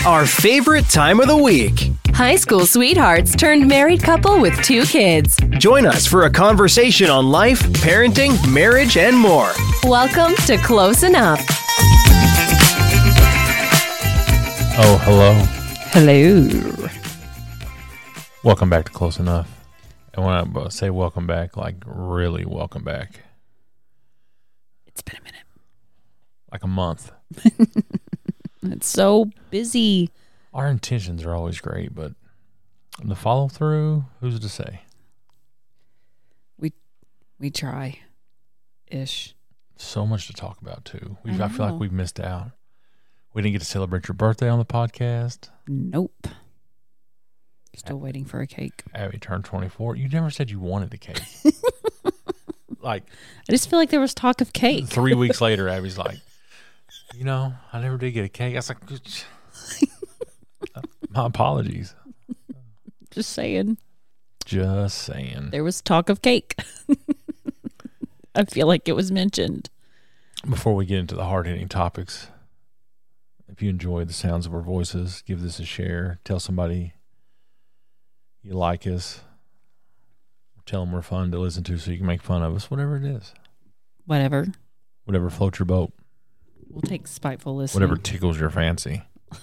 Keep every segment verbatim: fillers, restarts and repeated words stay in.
Our favorite time of the week. High school sweethearts turned married couple with two kids. Join us for a conversation on life, parenting, marriage, and more. Welcome to Close Enough. Oh, hello. Hello. Welcome back to Close Enough. And when I say welcome back, like really welcome back. It's been a minute. Like a month. It's so busy. Our intentions are always great, but the follow through, who's to say? We we try ish. So much to talk about too. We I I, feel know. like we've missed out. We didn't get to celebrate your birthday on the podcast. Nope. Still waiting for a cake. Abby turned twenty-four. You never said you wanted a cake. Like I just feel like there was talk of cake. three weeks later, Abby's like, you know, I never did get a cake. I was like, my apologies. Just saying. Just saying. There was talk of cake. I feel like it was mentioned. Before we get into the hard-hitting topics, if you enjoy the sounds of our voices, give this a share. Tell somebody you like us. Tell them we're fun to listen to so you can make fun of us. Whatever it is. Whatever. Whatever floats your boat. We'll take spiteful listening. Whatever tickles your fancy.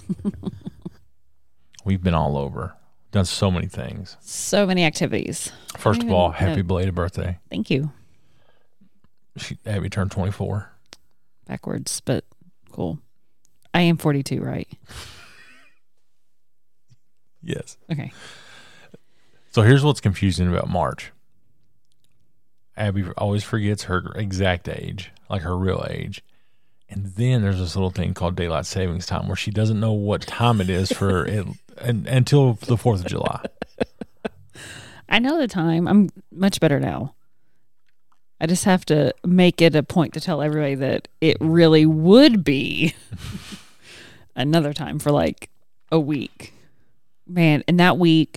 We've been all over. Done so many things. So many activities. First of even all, happy know. belated birthday. Thank you. She, Abby turned twenty-four. Backwards, but cool. I am forty-two, right? Yes. Okay. So here's what's confusing about March. Abby always forgets her exact age, like her real age. And then there's this little thing called daylight savings time where she doesn't know what time it is for it and, until the fourth of July. I know the time. I'm much better now. I just have to make it a point to tell everybody that it really would be another time for like a week. Man, and that week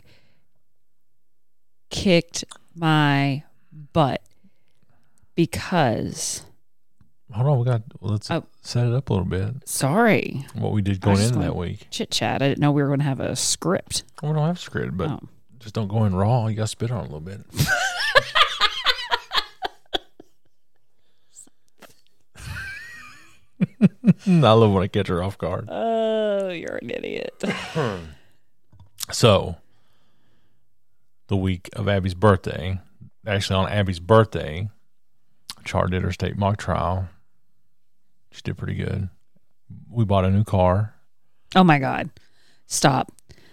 kicked my butt because... Hold on, we got let's Oh. set it up a little bit. Sorry. What we did going I just into that went week. Chit chat. I didn't know we were going to have a script. We don't have script, but Oh. just don't go in raw. You got to spit on it a little bit. I love when I catch her off guard. Oh, you're an idiot. So, the week of Abby's birthday, actually on Abby's birthday, Char did her state mock trial. She did pretty good. We bought a new car. Oh my God. Stop.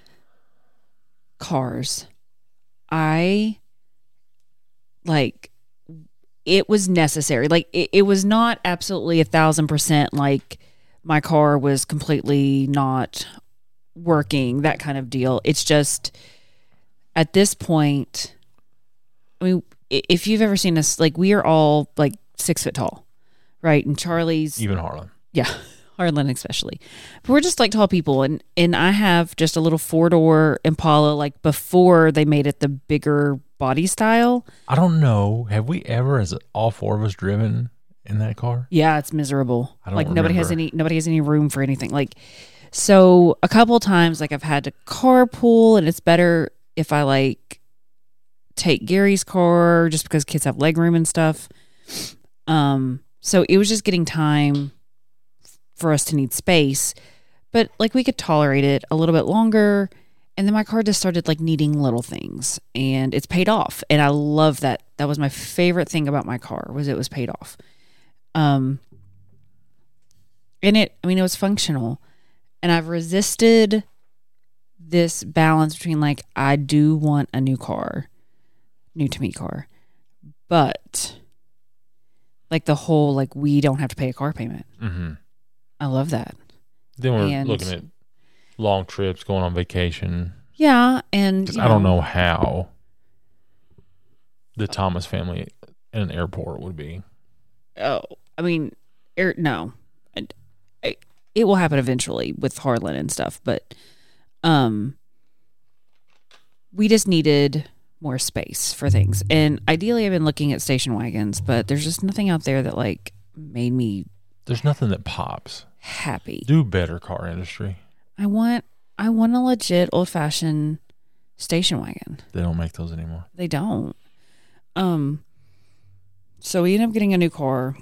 Cars. I like it was necessary. Like it, it was not absolutely a thousand percent like my car was completely not working, that kind of deal. It's just at this point, I mean, i- if you've ever seen us, like we are all like six foot tall, right? And Charlie's Even Harlan. yeah, Harlan especially. But we're just like tall people, and and I have just a little four door Impala, like before they made it the bigger body style. I don't know. Have we ever, as all four of us, driven in that car? Yeah, it's miserable. I don't like nobody has remember. any nobody has any room for anything. Like so, a couple of times, like I've had to carpool, and it's better if I like take Gary's car just because kids have leg room and stuff. Um, so it was just getting time for us to need space, but like we could tolerate it a little bit longer. And then my car just started like needing little things, and it's paid off. And I love that. That was my favorite thing about my car, was it was paid off. Um, and it, I mean, it was functional, and I've resisted this balance between like, I do want a new car, new to me car, but like the whole, like we don't have to pay a car payment. Mm-hmm. I love that. Then we're And- looking at long trips, going on vacation. Yeah. And 'Cause you I don't know how the Thomas family in an airport would be. Oh, I mean, er, no, I, I, it will happen eventually with Harlan and stuff, but um, we just needed more space for things. And ideally, I've been looking at station wagons, but there's just nothing out there that like made me There's nothing that pops. happy. Do better, car industry. I want I want a legit old fashioned station wagon. They don't make those anymore. They don't. Um. So we ended up getting a new car,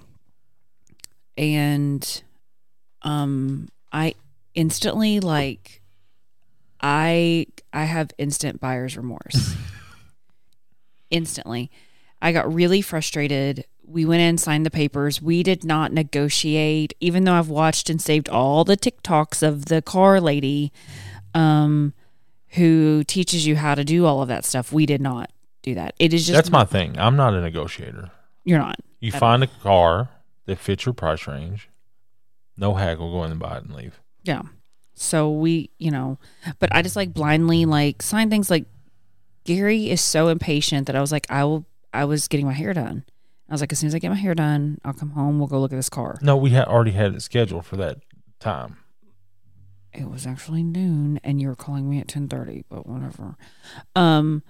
and um, I instantly like, I I have instant buyer's remorse. Instantly, I got really frustrated. We went in, signed the papers. We did not negotiate, even though I've watched and saved all the TikToks of the car lady um, who teaches you how to do all of that stuff. We did not do that. It is just... That's my thing. I'm not a negotiator. You're not. You find a car that fits your price range. No haggle, go in and buy it and leave. Yeah. So we, you know, but I just like blindly like sign things. Like Gary is so impatient that I was like, I will, I was getting my hair done. I was like, as soon as I get my hair done, I'll come home. We'll go look at this car. No, we had already had it scheduled for that time. It was actually noon, and you were calling me at ten thirty. But whatever. Um,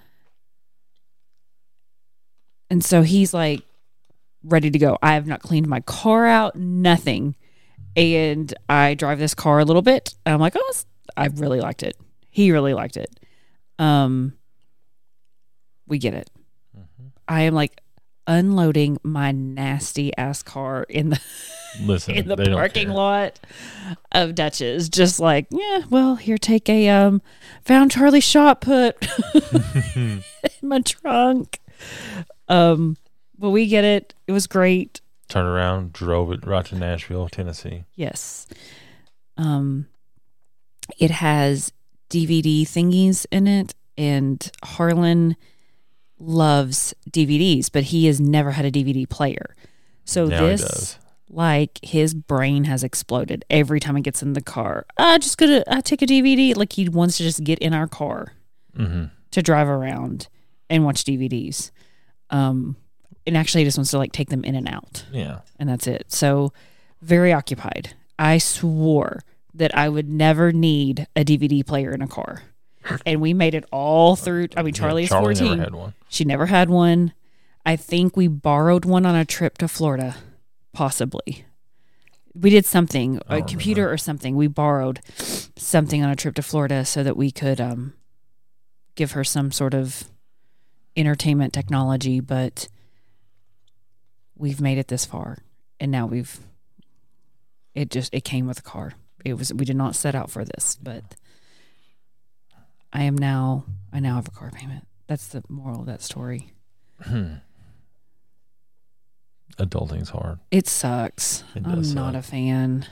and so he's like ready to go. I have not cleaned my car out, nothing, and I drive this car a little bit. And I'm like, oh, I really liked it. He really liked it. Um, we get it. Mm-hmm. I am like unloading my nasty ass car in the Listen, in the parking lot of Dutch's, just like, yeah, well, here, take a um found Charlie shot put in my trunk. Um, but we get it. It was great. Turned around, drove it right to Nashville, Tennessee. Yes. Um, it has D V D thingies in it, and Harlan loves D V Ds, but he has never had a D V D player. So now this, he does. like, his brain has exploded every time he gets in the car. I just gonna I take a D V D. Like, he wants to just get in our car mm-hmm. to drive around and watch D V Ds. Um, and actually, he just wants to like take them in and out. Yeah, and that's it. So very occupied. I swore that I would never need a D V D player in a car. And we made it all through. I mean, Charlie yeah, is Charlie fourteen. Never had one. She never had one. I think we borrowed one on a trip to Florida, possibly. We did something, a computer remember. or something. We borrowed something on a trip to Florida so that we could um, give her some sort of entertainment technology. But we've made it this far, and now we've. It just it came with a car. It was we did not set out for this, but. I am now, I now have a car payment. That's the moral of that story. Hmm. Adulting's hard. It sucks. It I'm does not suck. a fan.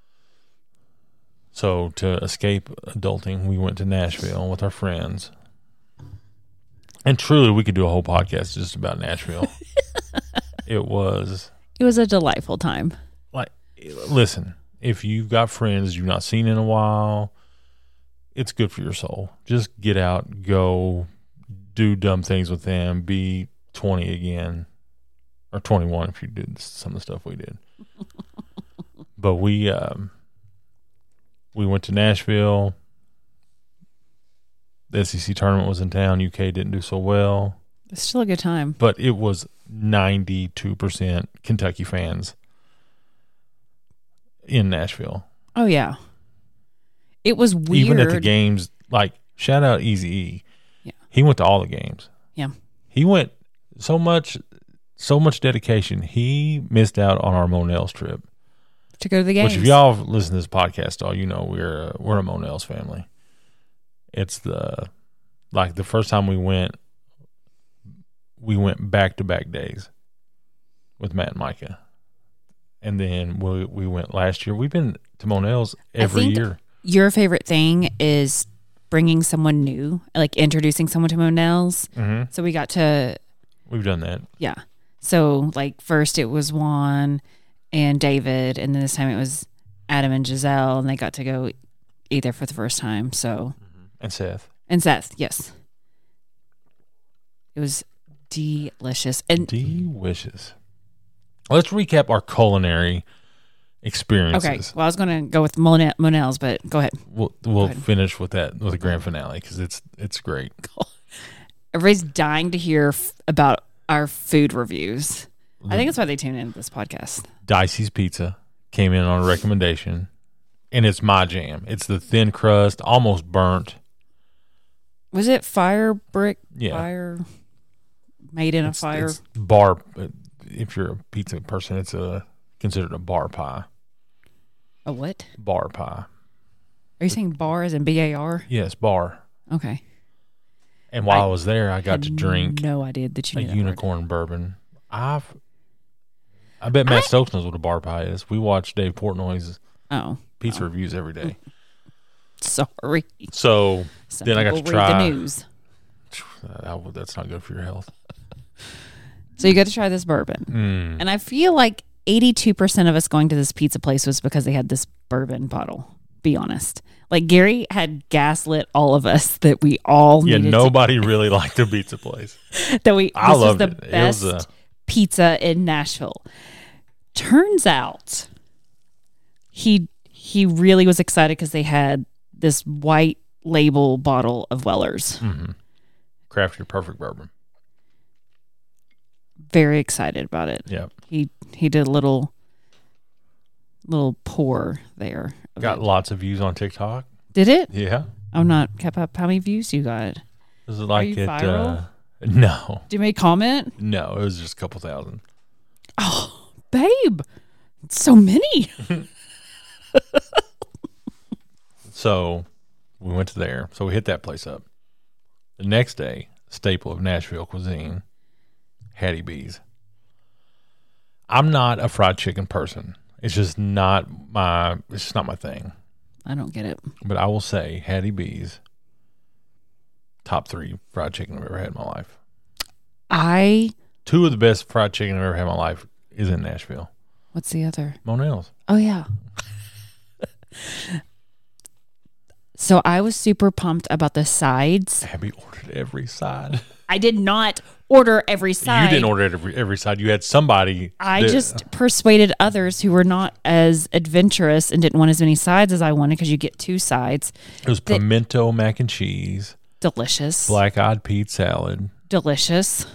So to escape adulting, we went to Nashville with our friends. And truly, we could do a whole podcast just about Nashville. It was. It was a delightful time. Like, listen, if you've got friends you've not seen in a while, it's good for your soul. Just get out, go, do dumb things with them, be twenty again, or twenty-one if you did some of the stuff we did. But we um, we went to Nashville. The S E C tournament was in town. U K didn't do so well. It's still a good time. But it was ninety-two percent Kentucky fans in Nashville. Oh, yeah. It was weird. Even at the games, like, shout out Eazy-E. Yeah. He went to all the games. Yeah. He went so much, so much dedication. He missed out on our Monell's trip. To go to the games. Which, if y'all listen to this podcast, all you know, we're a, we're a Monell's family. It's the, like, the first time we went, we went back-to-back days with Matt and Micah. And then we, we went last year. We've been to Monell's every year. Your favorite thing is bringing someone new, like introducing someone to Monell's. Mm-hmm. So we got to... We've done that. Yeah. So, like, first it was Juan and David, and then this time it was Adam and Giselle, and they got to go eat there for the first time. So... Mm-hmm. And Seth. And Seth, yes. It was delicious. And delicious. Let's recap our culinary experiences. Okay. Well, I was going to go with Mon- Monell's, but go ahead. We'll we'll ahead. finish with that with the grand finale because it's it's great. Cool. Everybody's dying to hear f- about our food reviews. I think that's why they tune into this podcast. Dicey's Pizza came in on a recommendation, and it's my jam. It's the thin crust, almost burnt. Was it fire brick? Yeah. Fire made in It's, a fire. it's bar. If you're a pizza person, it's a considered a bar pie. A what? Bar pie. Are you saying bar as in B A R? Yes, bar. Okay. And while I, I was there, I got Had to drink no idea that you a knew that word. unicorn bourbon. I've, I bet Matt I- Stokes knows what a bar pie is. We watch Dave Portnoy's Oh, pizza reviews every day. sorry. So Some then I got to people read try. the news. That- that's not good for your health. So you got to try this bourbon. Mm. And I feel like eighty-two percent of us going to this pizza place was because they had this bourbon bottle. Be honest. Like Gary had gaslit all of us that we all Yeah, needed nobody really liked the pizza place. to, that we I this was loved the it. It best was a- pizza in Nashville. Turns out he he really was excited because they had this white label bottle of Weller's. Mm-hmm. Craft your perfect bourbon. Very excited about it. Yeah. He he did a little little pour there. of Got it. lots of views on TikTok. Did it? Yeah. I'm not kept up. How many views you got? Is it like you it? viral? Uh, no, Do you make comment? no. It was just a couple thousand. Oh, babe, so many. So we went to there. So we hit that place up. The next day, staple of Nashville cuisine, Hattie B's. I'm not a fried chicken person. It's just not my. It's just not my thing. I don't get it. But I will say Hattie B's, top three fried chicken I've ever had in my life. I. Two of the best fried chicken I've ever had in my life is in Nashville. What's the other? Monell's. Oh yeah. So I was super pumped about the sides. Abby ordered every side. I did not order every side. You didn't order every every side. You had somebody. I that- just persuaded others who were not as adventurous and didn't want as many sides as I wanted because you get two sides. It was that- pimento mac and cheese, Delicious. black eyed pea salad, Delicious.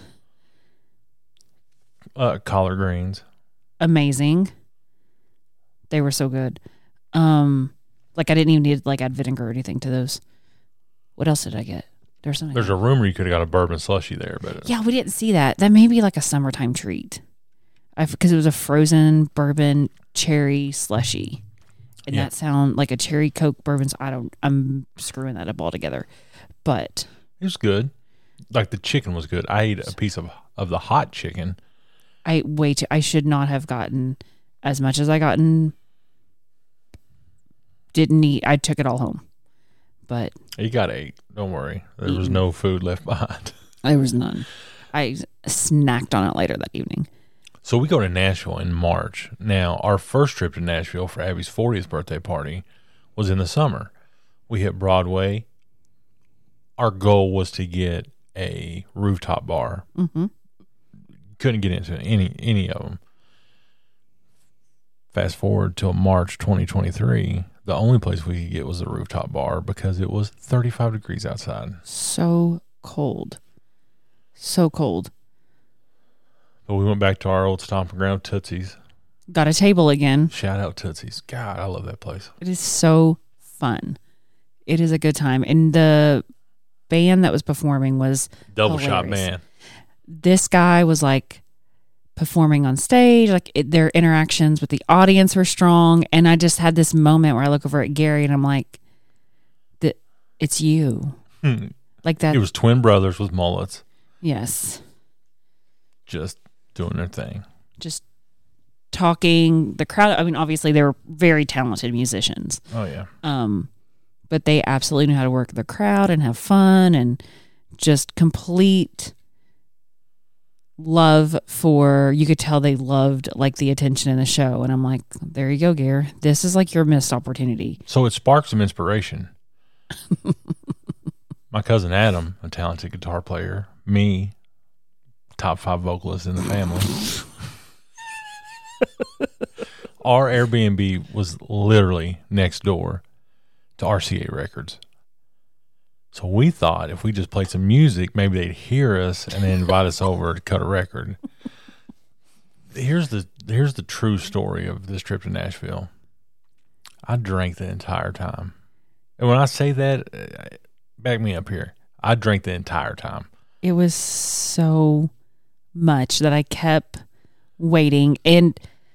uh, collard greens. Amazing. They were so good. Um, like I didn't even need to like add vinegar or anything to those. What else did I get? There's something. There's a rumor you could have got a bourbon slushy there, but Yeah, we didn't see that. That may be like a summertime treat. Because it was a frozen bourbon cherry slushy. And Yeah. that sound like a cherry Coke bourbon. So I don't, I'm screwing that up altogether. But it was good. Like the chicken was good. I ate a piece of of the hot chicken. I ate way too, I should not have gotten as much as I gotten. Didn't eat, I took it all home. But You got eight. Don't worry. There was Eaten. no food left behind. there was none. I snacked on it later that evening. So we go to Nashville in March. Now, our first trip to Nashville for Abby's fortieth birthday party was in the summer. We hit Broadway. Our goal was to get a rooftop bar. Mm-hmm. Couldn't get into any any of them. Fast forward till March twenty twenty-three, the only place we could get was a rooftop bar because it was thirty-five degrees outside. So cold. So cold. But we went back to our old stomping ground, Tootsie's. Got a table again. Shout out Tootsie's. God, I love that place. It is so fun. It is a good time. And the band that was performing was Double shot hilarious. man. This guy was like performing on stage, like it, their interactions with the audience were strong. And I just had this moment where I look over at Gary and I'm like, "That it's you." Hmm. Like that. It was twin brothers with mullets Yes. just doing their thing. Just talking. The crowd, I mean, obviously they were very talented musicians. Oh, yeah. Um, but they absolutely knew how to work the crowd and have fun and just complete love for, you could tell they loved like the attention in the show. And I'm like, there you go, Gare. This is like your missed opportunity. So it sparked some inspiration. My cousin Adam, a talented guitar player, me, top five vocalist in the family. Our Airbnb was literally next door to R C A Records. So we thought if we just played some music, maybe they'd hear us and then invite us over to cut a record. Here's the here's the true story of this trip to Nashville. I drank the entire time. And when I say that, back me up here. I drank the entire time. It was so much that I kept waiting, and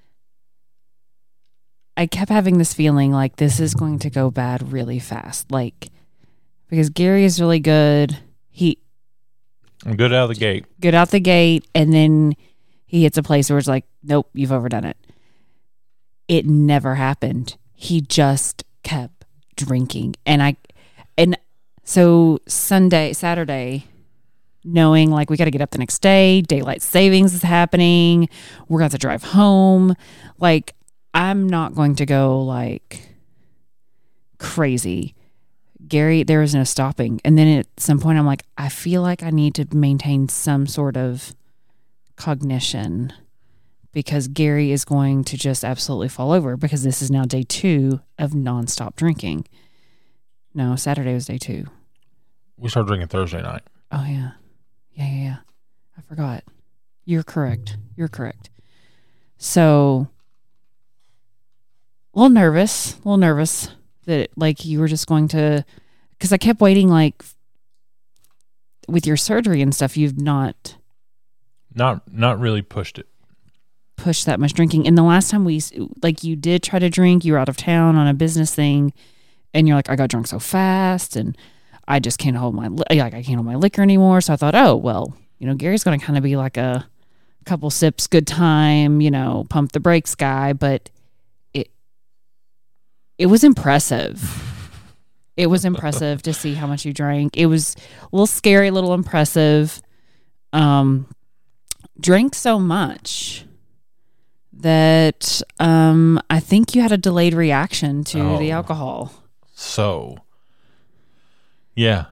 I kept having this feeling like this is going to go bad really fast. Like, because Gary is really good. He I'm good out of the gate. Good out the gate, and then he hits a place where it's like, nope, you've overdone it. It never happened. He just kept drinking. And I, and so Sunday, Saturday, knowing like we got to get up the next day, daylight savings is happening, we're going to drive home. Like, I'm not going to go like crazy. Gary, there was no stopping. And then at some point, I'm like, I feel like I need to maintain some sort of cognition, because Gary is going to just absolutely fall over, because this is now day two of nonstop drinking. No, Saturday was day two. We started drinking Thursday night. Oh, yeah. Yeah, yeah, yeah. I forgot. You're correct. You're correct. So, a little nervous, a little nervous that like you were just going to, because I kept waiting, like with your surgery and stuff, you've not Not not really pushed it. Pushed that much drinking. And the last time we, like you did try to drink, you were out of town on a business thing, and you're like, I got drunk so fast, and I just can't hold my, like I can't hold my liquor anymore. So I thought, oh, well, you know, Gary's going to kind of be like a couple sips, good time, you know, pump the brakes guy. But it, it was impressive. It was impressive to see how much you drank. It was a little scary, a little impressive. Um, drank so much that um, I think you had a delayed reaction to Oh. the alcohol. So, yeah.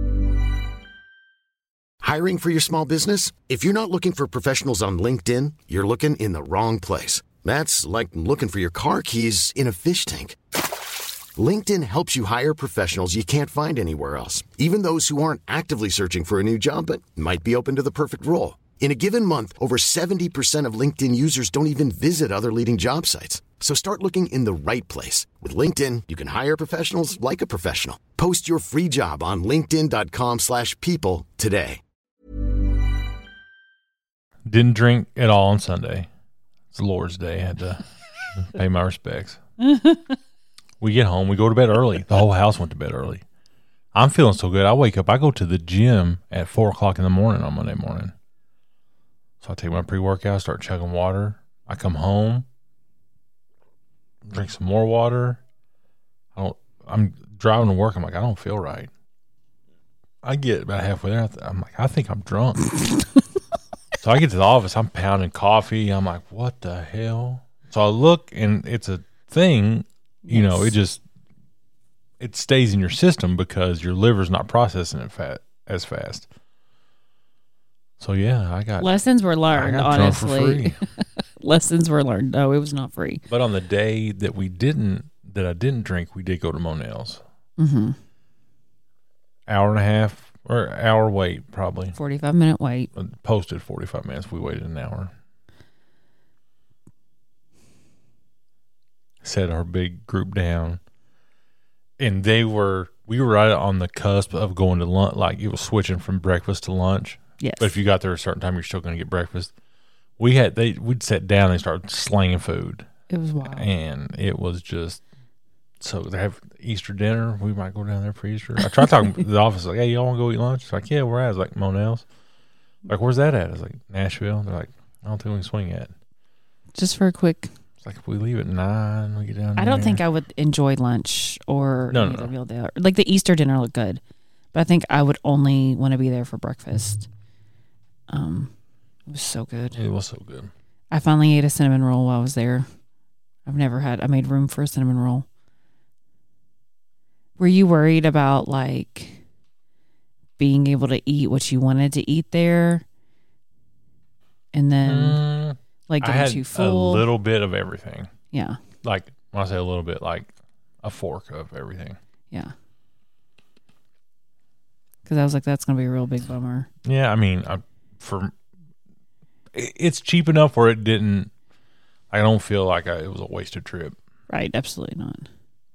Hiring for your small business? If you're not looking for professionals on LinkedIn, you're looking in the wrong place. That's like looking for your car keys in a fish tank. LinkedIn helps you hire professionals you can't find anywhere else, even those who aren't actively searching for a new job but might be open to the perfect role. In a given month, over seventy percent of LinkedIn users don't even visit other leading job sites. So start looking in the right place. With LinkedIn, you can hire professionals like a professional. Post your free job on linkedin.com slash people today. Didn't drink at all on Sunday. It's Lord's Day. I had to pay my respects. We get home. We go to bed early. The whole house went to bed early. I'm feeling so good. I wake up. I go to the gym at four o'clock in the morning on Monday morning. So I take my pre-workout, start chugging water. I come home, drink some more water. I don't. I'm driving to work. I'm like, I don't feel right. I get about halfway there. I'm like, I think I'm drunk. So I get to the office. I'm pounding coffee. I'm like, what the hell? So I look, and it's a thing. You know, it just it stays in your system because your liver's not processing it fat as fast. So yeah, I got Lessons were I learned, got drunk for honestly. free. Lessons were learned. No, it was not free. But on the day that we didn't, that I didn't drink, we did go to Monell's. Mm-hmm. Hour and a half or hour wait, probably. forty-five minute wait. Posted forty-five minutes. We waited an hour. Set our big group down, and they were we were right on the cusp of going to lunch. Like it was switching from breakfast to lunch. Yes. But if you got there at a certain time, you're still going to get breakfast. We had they we'd sit down and start slinging food, It was wild. and it was just so they have Easter dinner. We might go down there for Easter. I tried talking to the office like, hey, y'all want to go eat lunch? It's like, yeah, we're at. I was like, Monell's. Like, where's that at? I was like, Nashville. They're like, I don't think we can swing at. Just for a quick. It's like if we leave at nine, we get down. I don't there. think I would enjoy lunch or No, no, either no. meal there. Like the Easter dinner looked good, but I think I would only want to be there for breakfast. Um, it was so good. It was so good. I finally ate a cinnamon roll while I was there. I've never had. I made room for a cinnamon roll. Were you worried about like being able to eat what you wanted to eat there, and then Mm, like I getting had too full? a little bit of everything. Yeah, Like when I say a little bit, like a fork of everything. yeah. Because I was like, that's gonna be a real big bummer. Yeah, I mean, I, for it- it's cheap enough where it didn't. I don't feel like I, it was a wasted trip. Right? Absolutely not.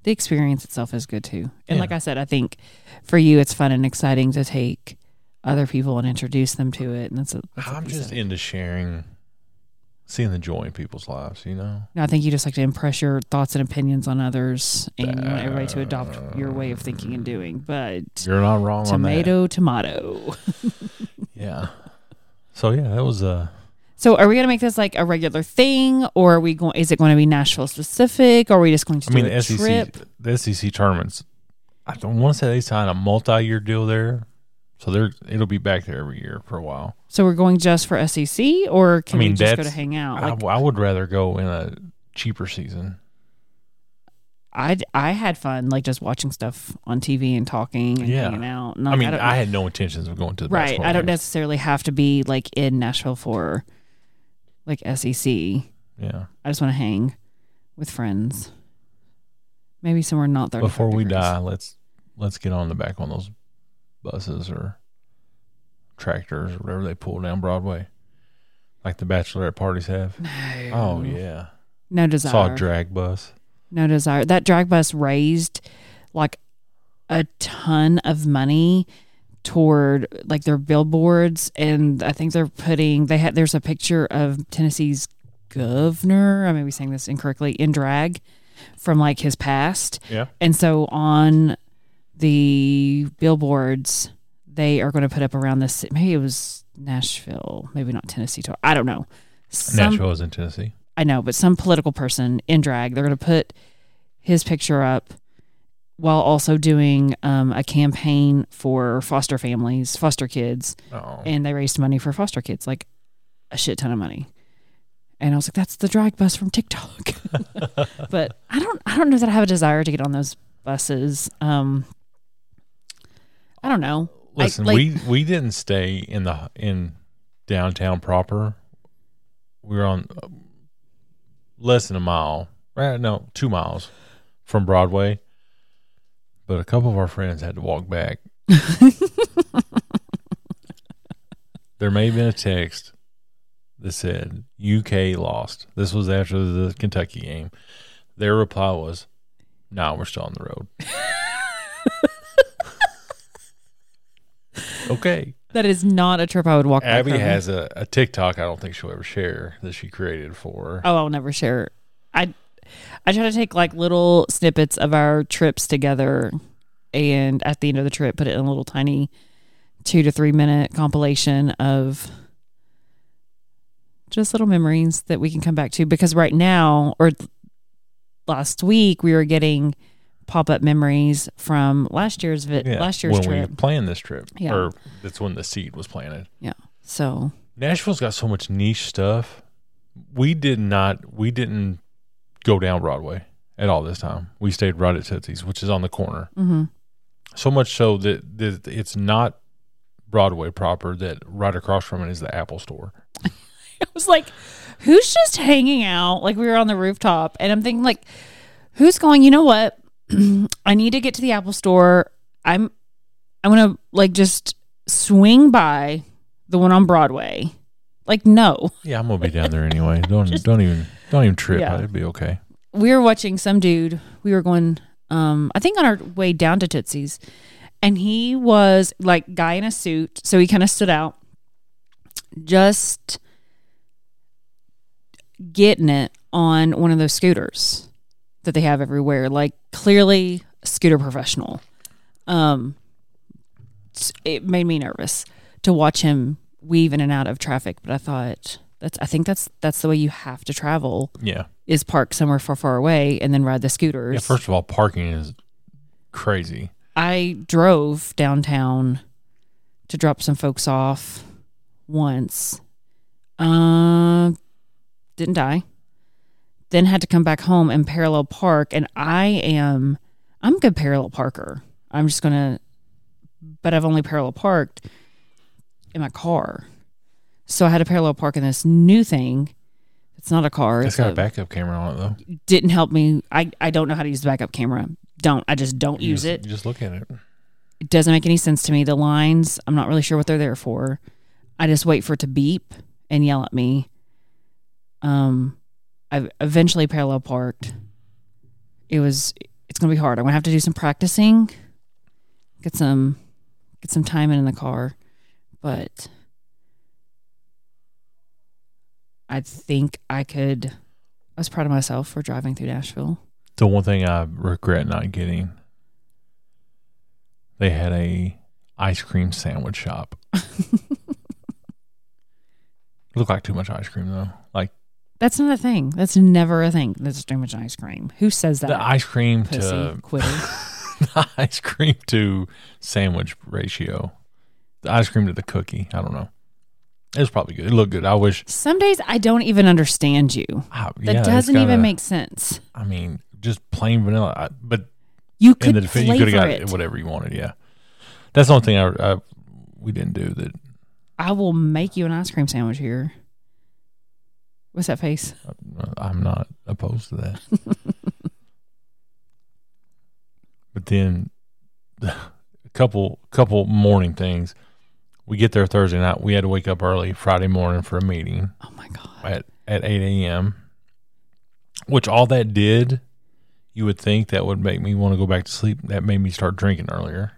the experience itself is good too. And Yeah. like I said, I think for you, it's fun and exciting to take other people and introduce them to it. And that's, a, that's I'm what you just said. into sharing, seeing the joy in people's lives, you know? No, I think you just like to impress your thoughts and opinions on others, and you want everybody to adopt your way of thinking and doing. But You're not wrong tomato, tomato. on that. Yeah. So, yeah, that was uh, So, are we going to make this like a regular thing, or are we going? Is it going to be Nashville specific, or are we just going to I do mean, a the S E C, trip? the S E C tournaments, I don't want to say they signed a multi-year deal there. So they're it'll be back there every year for a while. So we're going just for S E C, or can I mean, we just go that's- to hang out? I, Like, I would rather go in a cheaper season. I, I had fun, like just watching stuff on T V and talking and Yeah. hanging out. I Not, mean, don't- I, had no intentions of going to the right. basketball I don't games. necessarily have to be like in Nashville for like S E C. Yeah. I just want to hang with friends. Maybe somewhere not there. Before we die, let's let's get on the back on those buses or tractors or whatever they pull down Broadway, like the bachelorette parties have. No. Oh yeah, No desire. saw a drag bus. No desire. That drag bus raised like a ton of money toward like their billboards, and I think they're putting they had there's a picture of Tennessee's governor, I may be saying this incorrectly, in drag from like his past. Yeah. And so on the billboards they are going to put up around this, maybe it was Nashville, maybe not Tennessee. I don't know. Some, Nashville is in Tennessee. I know, but some political person in drag, they're going to put his picture up while also doing um, a campaign for foster families, foster kids, Oh, and they raised money for foster kids, like a shit ton of money. And I was like, that's the drag bus from TikTok. But I don't, I don't know that I have a desire to get on those buses. Um, I don't know. listen, I, like, we we didn't stay in the in downtown proper. We were on uh, less than a mile, right? No, two miles from Broadway. But a couple of our friends had to walk back. There may have been a text that said U K lost. This was after the Kentucky game. Their reply was, "No, nah, we're still on the road." Okay. that is not a trip I would walk back Abby from. has a, a TikTok I don't think she'll ever share that she created for her. Oh, I'll never share. I I try to take like little snippets of our trips together, and at the end of the trip, put it in a little tiny two to three minute compilation of just little memories that we can come back to. Because right now, or last week, we were getting pop up memories from last year's vi- Yeah, last year's when trip. we planned this trip. Yeah. Or that's when the seed was planted. Yeah. So Nashville's got so much niche stuff. We did not, we didn't go down Broadway at all this time. We stayed right at Tootsie's, which is on the corner. mm-hmm. So much so that, that it's not Broadway proper, that right across from it is the Apple store. I was like, who's just hanging out? Like we were on the rooftop, and I'm thinking like, who's going, you know what? I need to get to the Apple store. I'm I'm gonna like just swing by the one on Broadway. Like, no. Yeah, I'm gonna be down there anyway. Don't don't even don't even trip. Yeah. It'd be okay. We were watching some dude. We were going, um, I think on our way down to Tootsie's, and he was like guy in a suit, so he kind of stood out, just getting it on one of those scooters that they have everywhere. Like clearly a scooter professional. Um, it made me nervous to watch him weave in and out of traffic, but I thought that's I think that's that's the way you have to travel. Yeah. Is park somewhere far, far away and then ride the scooters. Yeah, first of all, parking is crazy. I drove downtown to drop some folks off once. Uh, didn't die. Then had to come back home and parallel park. And I am, I'm a good parallel parker. I'm just going to, but I've only parallel parked in my car. So I had to parallel park in this new thing. It's not a car. It's got a- a backup camera on it though. Didn't help me. I, I don't know how to use the backup camera. Don't. I just don't You use just, it. You just look at it. It doesn't make any sense to me. The lines, I'm not really sure what they're there for. I just wait for it to beep and yell at me. Um, I eventually parallel parked. It was, it's going to be hard. I'm going to have to do some practicing, get some, get some time in, in the car, but I think I could, I was proud of myself for driving through Nashville. The one thing I regret not getting, they had a ice cream sandwich shop. Looked like too much ice cream though. Like that's not a thing. That's never a thing. That's too much ice cream. Who says that? The ice cream Pussy to quitter. the ice cream to sandwich ratio. The ice cream to the cookie. I don't know. It was probably good. It looked good. I wish. Some days I don't even understand you. Uh, that yeah, doesn't gotta, even make sense. I mean, just plain vanilla. I, but you in could the defense, flavor you could have got it. whatever you wanted. Yeah, that's the only thing I, I we didn't do. That I will make you an ice cream sandwich here. What's that face? I'm not opposed to that. But then a couple couple morning things. We get there Thursday night. We had to wake up early Friday morning for a meeting. Oh my God. At at eight a.m. Which all that did, you would think that would make me want to go back to sleep. That made me start drinking earlier.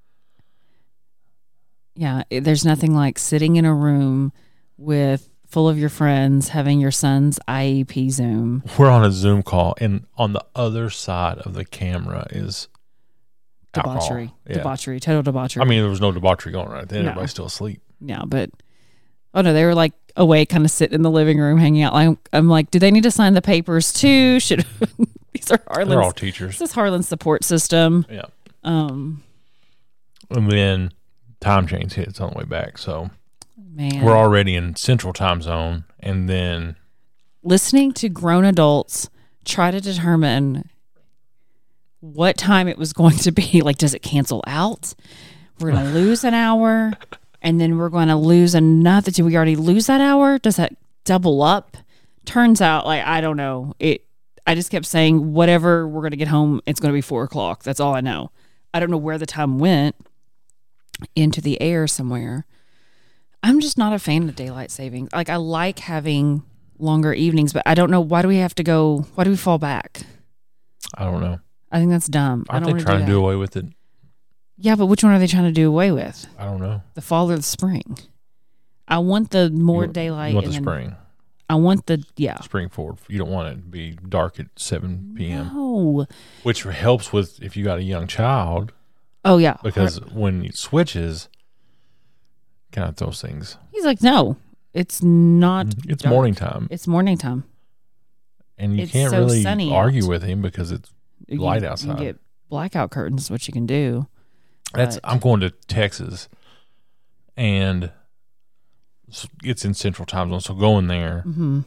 Yeah, it- there's nothing like sitting in a room with full of your friends, having your son's I E P Zoom. We're on a Zoom call, and on the other side of the camera is Debauchery. alcohol. Yeah. Debauchery. Total debauchery. I mean, there was no debauchery going on right then. No. Everybody's still asleep. Yeah, but oh no, they were like awake, kind of sitting in the living room, hanging out. Like I'm like, do they need to sign the papers too? Should these are Harlan's? They're all teachers. This is Harlan's support system. Yeah. Um, And then time change hits on the way back. So man, we're already in Central Time Zone, and then listening to grown adults try to determine what time it was going to be. Like, does it cancel out? We're going to lose an hour, and then we're going to lose another. Did we already lose that hour? Does that double up? Turns out, like, I don't know. It. I just kept saying, whatever we're going to get home, it's going to be four o'clock. That's all I know. I don't know where the time went into the air somewhere. I'm just not a fan of daylight savings. Like, I like having longer evenings, but I don't know, why do we have to go, why do we fall back? I don't know. I think that's dumb. I Aren't don't they wanna trying do to do that. away with it? Yeah, but which one are they trying to do away with? I don't know. The fall or the spring? I want the more You want- daylight. You want and the then- spring. I want the, yeah. Spring forward. You don't want it to be dark at seven p.m. No. Which helps with if you got a young child, Oh, yeah. because when it switches, kind of those things. He's like, no, it's not. It's dark. morning time, It's morning time. and you it's can't so really sunny argue out. with him because it's You- light You outside. can get blackout curtains, is what you can do. That's But- I'm going to Texas, and it's in Central Time Zone. So going there, Mm-hmm.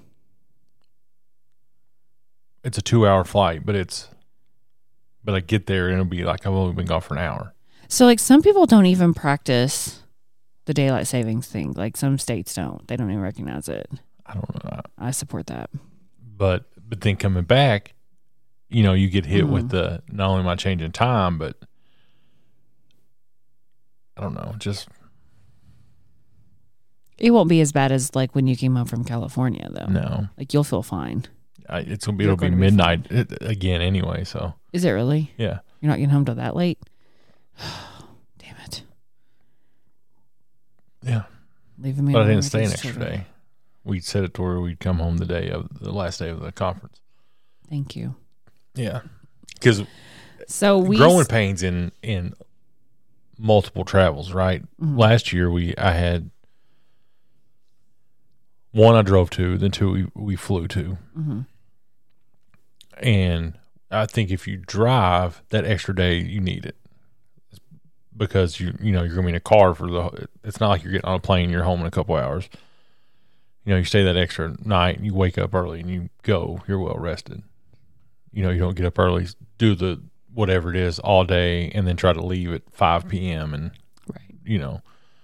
it's a two-hour flight, but it's but I get there and it'll be like I've only been gone for an hour. So, like, some people don't even practice the daylight savings thing. Like, some states don't. They don't even recognize it. I don't know, I support that. but but then coming back, you know, you get hit with Mhm. the not only my change in time, but I don't know, just It won't be as bad as, like, when you came home from California, though. no. Like, you'll feel fine. I, it's gonna be You're it'll be going to be midnight it, again anyway. So Is it really? yeah, You're not getting home till that late? Damn it. yeah. Leaving me But I alone didn't with stay an these extra children. day. We set it to where we'd come home the day of the last day of the conference. Thank you. Yeah, because So, we. growing pains in in multiple travels. Right, Mhm. last year we I had one I drove to, then two we we flew to, Mhm. and I think if you drive that extra day, you need it because you you know you're gonna be in a car for the. It's not like you're getting on a plane. You're home in a couple hours. You know, you stay that extra night, and you wake up early, and you go. You're well rested. You know, you don't get up early, do the whatever it is all day, and then try to leave at five p.m. and Right. you know.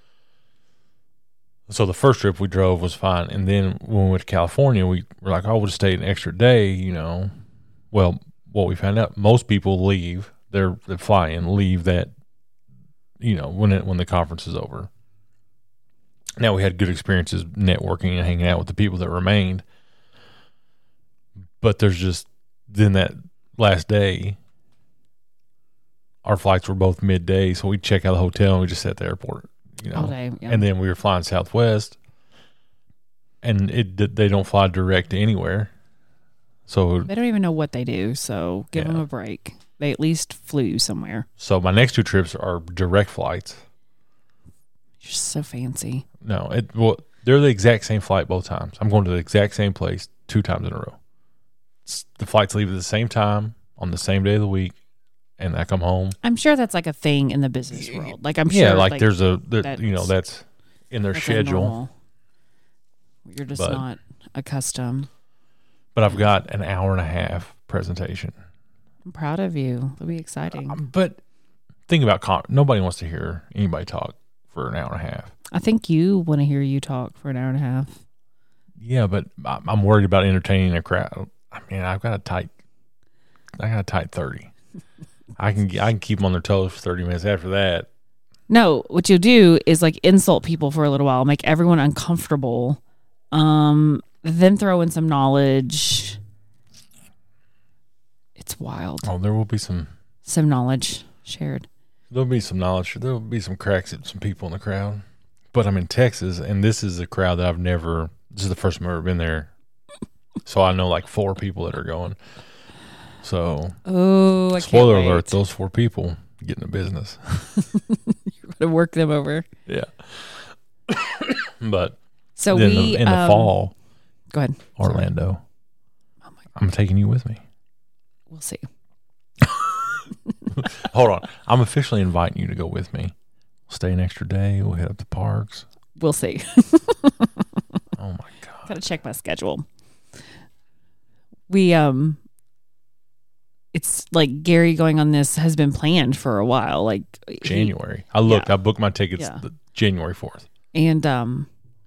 So the first trip we drove was fine, and then when we went to California, we were like, "Oh, we'll just stay an extra day," you know. Well, what we found out, most people leave. They're they fly in, leave that, you know, when it when the conference is over. Now we had good experiences networking and hanging out with the people that remained, but there's just then that last day, our flights were both midday, so we'd check out the hotel and we just sat at the airport, you know. All day, yeah. And then we were flying Southwest, and it they don't fly direct to anywhere. So They don't even know what they do, so give Yeah. them a break. They at least flew somewhere. So my next two trips are direct flights. You're so fancy. No, it well, they're the exact same flight both times. I'm going to the exact same place two times in a row. It's, the flights leave at the same time on the same day of the week, and I come home. I'm sure that's like a thing in the business world. Like I'm sure, Yeah, like, there's a there, that's- you know that's in their that's schedule. normal. You're just But- not accustomed. But I've got an hour and a half presentation. I'm proud of you. It'll be exciting. Um, But think about con- nobody wants to hear anybody talk for an hour and a half. I think you want to hear you talk for an hour and a half. Yeah, but I- I'm worried about entertaining a crowd. I mean, I've got a tight, I got a tight thirty. I can I can keep them on their toes for thirty minutes. After that, No, what you'll do is like insult people for a little while, make everyone uncomfortable, um, then throw in some knowledge. It's wild. oh, there will be some Some knowledge shared. there'll be some knowledge. There'll be some cracks at some people in the crowd. But I'm in Texas, and this is a crowd that I've never. This is the first time I've ever been there, so I know like four people that are going. So, Oh, I spoiler can't wait. alert: those four people get in the business. You're gonna work them over. Yeah. But So then we the, in the um, fall, Go ahead. Orlando. Oh my, I'm taking you with me. we'll see. Hold on. I'm officially inviting you to go with me. We'll stay an extra day. We'll hit up the parks. We'll see. Oh my God. Gotta check my schedule. We um it's like Gary going on this has been planned for a while. Like he- January. I looked. Yeah. I booked my tickets Yeah. the January fourth. and um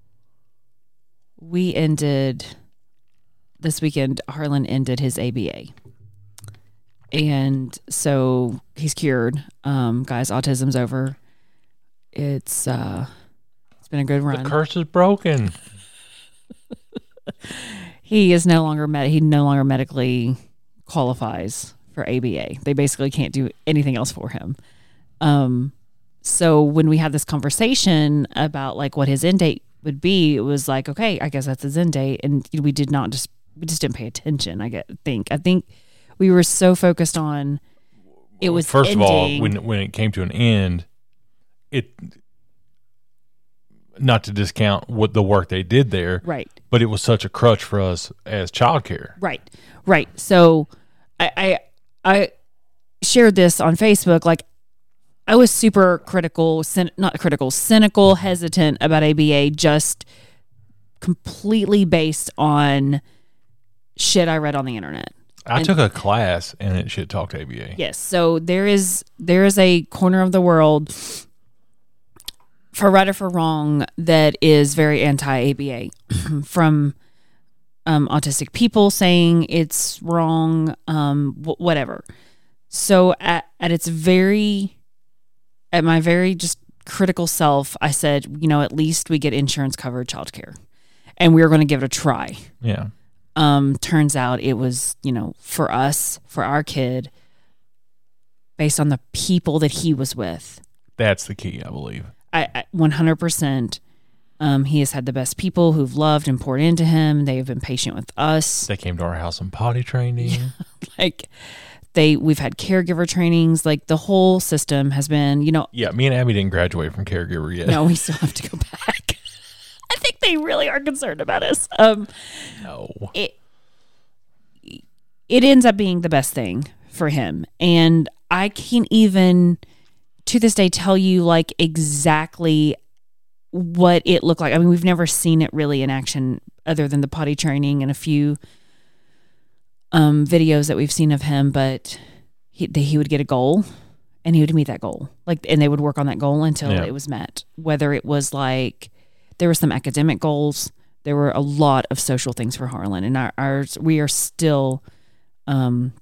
we ended this weekend, Harlan ended his A B A. And so he's cured. Um, guys, autism's over. It's uh it's been a good run. The curse is broken. He is no longer med- he no longer medically qualifies for A B A. They basically can't do anything else for him. Um, so when we had this conversation about like what his end date would be, it was like, okay, I guess that's his end date, and we did not just we just didn't pay attention. I get think I think we were so focused on it was First ending. of all, when when it came to an end, it not to discount what the work they did there, right. but it was such a crutch for us as childcare. Right, right. So I, I I shared this on Facebook. Like I was super critical, cyn- not critical, cynical, hesitant about A B A, just completely based on shit I read on the internet. I And- took a class and it shit talked A B A. Yes. So there is there is a corner of the world, for right or for wrong, that is very anti-A B A, from um, autistic people saying it's wrong, um, w- whatever. So at, at its very, at my very just critical self, I said, you know, at least we get insurance covered childcare, and we were going to give it a try. Yeah. Um, turns out it was, you know, for us, for our kid, based on the people that he was with. That's the key, I believe. I, I one hundred percent. Um, he has had the best people who've loved and poured into him. They have been patient with us. They came to our house and potty trained him. Like they, we've had caregiver trainings. Like the whole system has been, you know, Yeah, me and Abby didn't graduate from caregiver yet. no, we still have to go back. I think they really are concerned about us. Um, No. it it ends up being the best thing for him, and I can't even to this day tell you like exactly what it looked like. I mean, we've never seen it really in action other than the potty training and a few um videos that we've seen of him, but he they, he would get a goal and he would meet that goal, like, and they would work on that goal until Yeah. it was met, whether it was like there were some academic goals. There were a lot of social things for Harlan, and our, ours, we are still, um,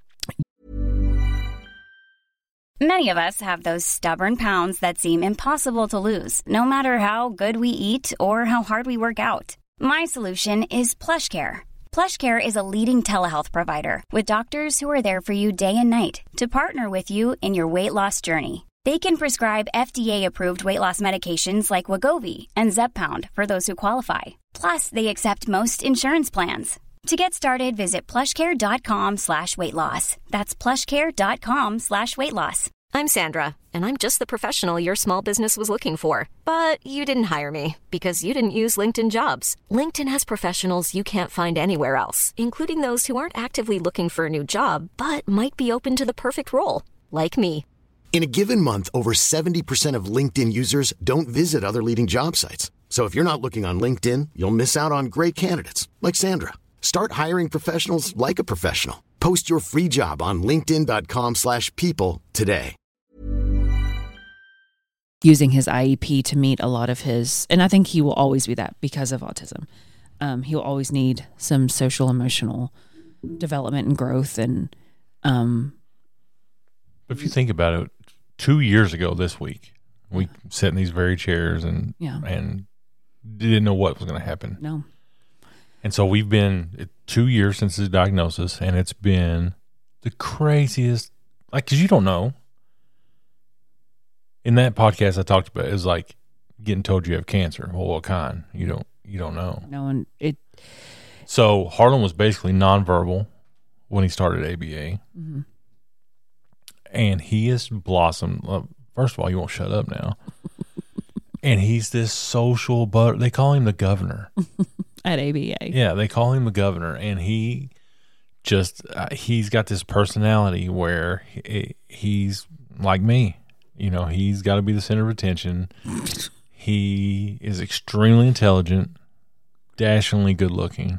Many of us have those stubborn pounds that seem impossible to lose, no matter how good we eat or how hard we work out. My solution is PlushCare. PlushCare is a leading telehealth provider with doctors who are there for you day and night to partner with you in your weight loss journey. They can prescribe F D A-approved weight loss medications like Wegovy and Zepbound for those who qualify. Plus, they accept most insurance plans. To get started, visit plushcare.com slash weight loss. That's plushcare.com slash weight loss. I'm Sandra, and I'm just the professional your small business was looking for. But you didn't hire me because you didn't use LinkedIn Jobs. LinkedIn has professionals you can't find anywhere else, including those who aren't actively looking for a new job, but might be open to the perfect role, like me. In a given month, over seventy percent of LinkedIn users don't visit other leading job sites. So if you're not looking on LinkedIn, you'll miss out on great candidates like Sandra. Start hiring professionals like a professional. Post your free job on linkedin.com slash people today. Using his I E P to meet a lot of his, and I think he will always be that because of autism. Um, he'll always need some social emotional development and growth. And um, if you think about it, two years ago this week, we sat in these very chairs and yeah. and didn't know what was going to happen. No. And so we've been two years since his diagnosis, and it's been the craziest, like, because you don't know. In that podcast I talked about, it was like getting told you have cancer. Well, what kind? You don't, you don't know. No, and it. So Harlan was basically nonverbal when he started A B A. Mm-hmm. And he has blossomed. Uh, first of all, you won't shut up now. And he's this social, but they call him the governor. At A B A. Yeah, they call him the governor, and he just uh, he's got this personality where he, he's like me. You know, he's got to be the center of attention. He is extremely intelligent, dashingly good looking.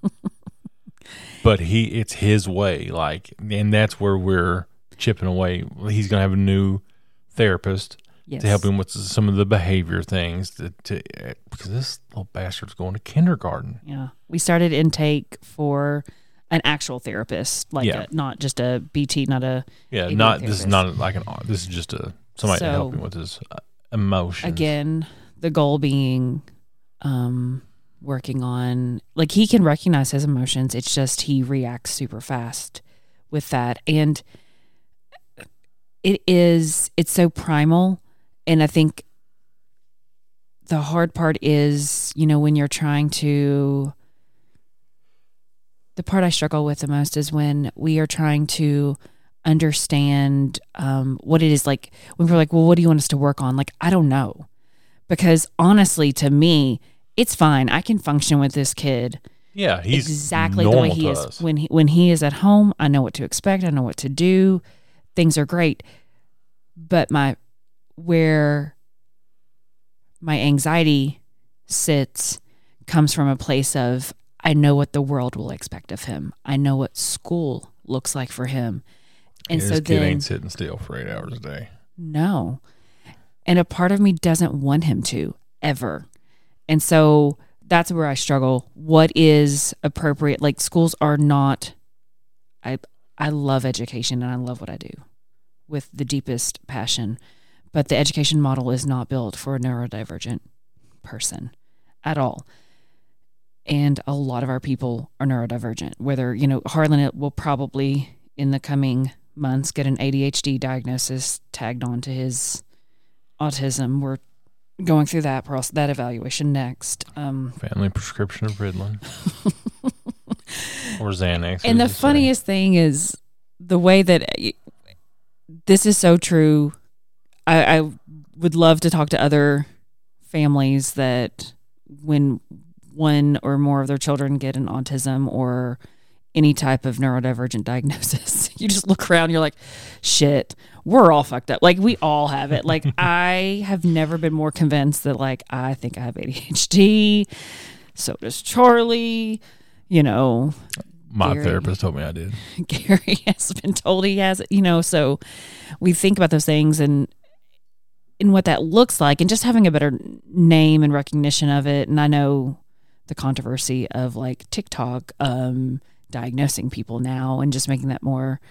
But he it's his way, like, and that's where we're chipping away. He's going to have a new therapist. Yes. To help him with some of the behavior things, to, to because this little bastard's going to kindergarten. Yeah, we started intake for an actual therapist, like yeah. a, not just a B T, not a yeah, A B A not therapist. This is not like an this is just a somebody so, to help him with his uh, emotions. Again, the goal being um, working on, like, he can recognize his emotions. It's just he reacts super fast with that, and it is it's so primal. And I think the hard part is, you know, when you're trying to, the part I struggle with the most is when we are trying to understand um, what it is like, when we're like, well, what do you want us to work on? Like, I don't know. Because honestly, to me, it's fine. I can function with this kid. Yeah, he's exactly the way he is. Us. When he, when he is at home, I know what to expect. I know what to do. Things are great. But my... where my anxiety sits comes from a place of, I know what the world will expect of him. I know what school looks like for him. And yeah, so this kid then, ain't sitting still for eight hours a day. No. And a part of me doesn't want him to, ever. And so that's where I struggle. What is appropriate? Like, schools are not, I I love education and I love what I do with the deepest passion. But the education model is not built for a neurodivergent person at all. And a lot of our people are neurodivergent. Whether, you know, Harlan will probably in the coming months get an A D H D diagnosis tagged onto his autism. We're going through that process, that evaluation next. Um, Family prescription of Ritalin. Or Xanax. And the funniest say. thing is the way that this is so true. I, I would love to talk to other families that when one or more of their children get an autism or any type of neurodivergent diagnosis, you just look around and you're like, shit, we're all fucked up. Like, we all have it. Like, I have never been more convinced that, like, I think I have A D H D. So does Charlie. You know, my Gary, therapist told me I did. Gary has been told he has it, you know, so we think about those things and and what that looks like and just having a better name and recognition of it. And I know the controversy of like TikTok um, diagnosing people now and just making that more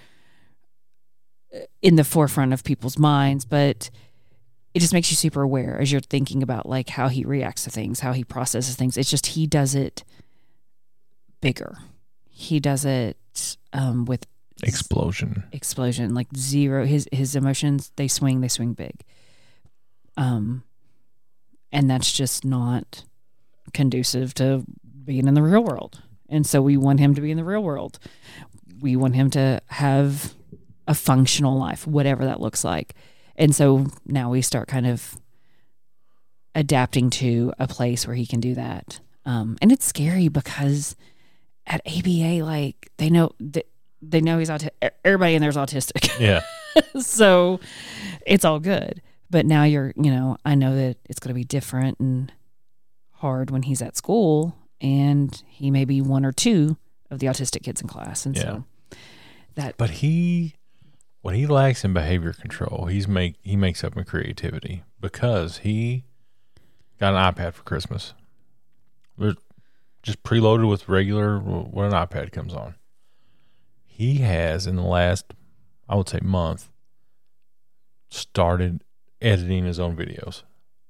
in the forefront of people's minds. But it just makes you super aware as you're thinking about like how he reacts to things, how he processes things. It's just he does it bigger. He does it um, with Explosion. explosion, like zero. His his emotions, they swing, they swing big. Um, and that's just not conducive to being in the real world. And so we want him to be in the real world. We want him to have a functional life, whatever that looks like. And so now we start kind of adapting to a place where he can do that. Um, and it's scary because at A B A, like they know they, they know he's autistic. Everybody in there's autistic. Yeah. So it's all good. But now you're, you know, I know that it's going to be different and hard when he's at school, and he may be one or two of the autistic kids in class. And Yeah. so that, But he, what he lacks in behavior control, he's make he makes up in creativity because he got an iPad for Christmas. They're just preloaded with regular when an iPad comes on. He has in the last, I would say, month, started editing his own videos.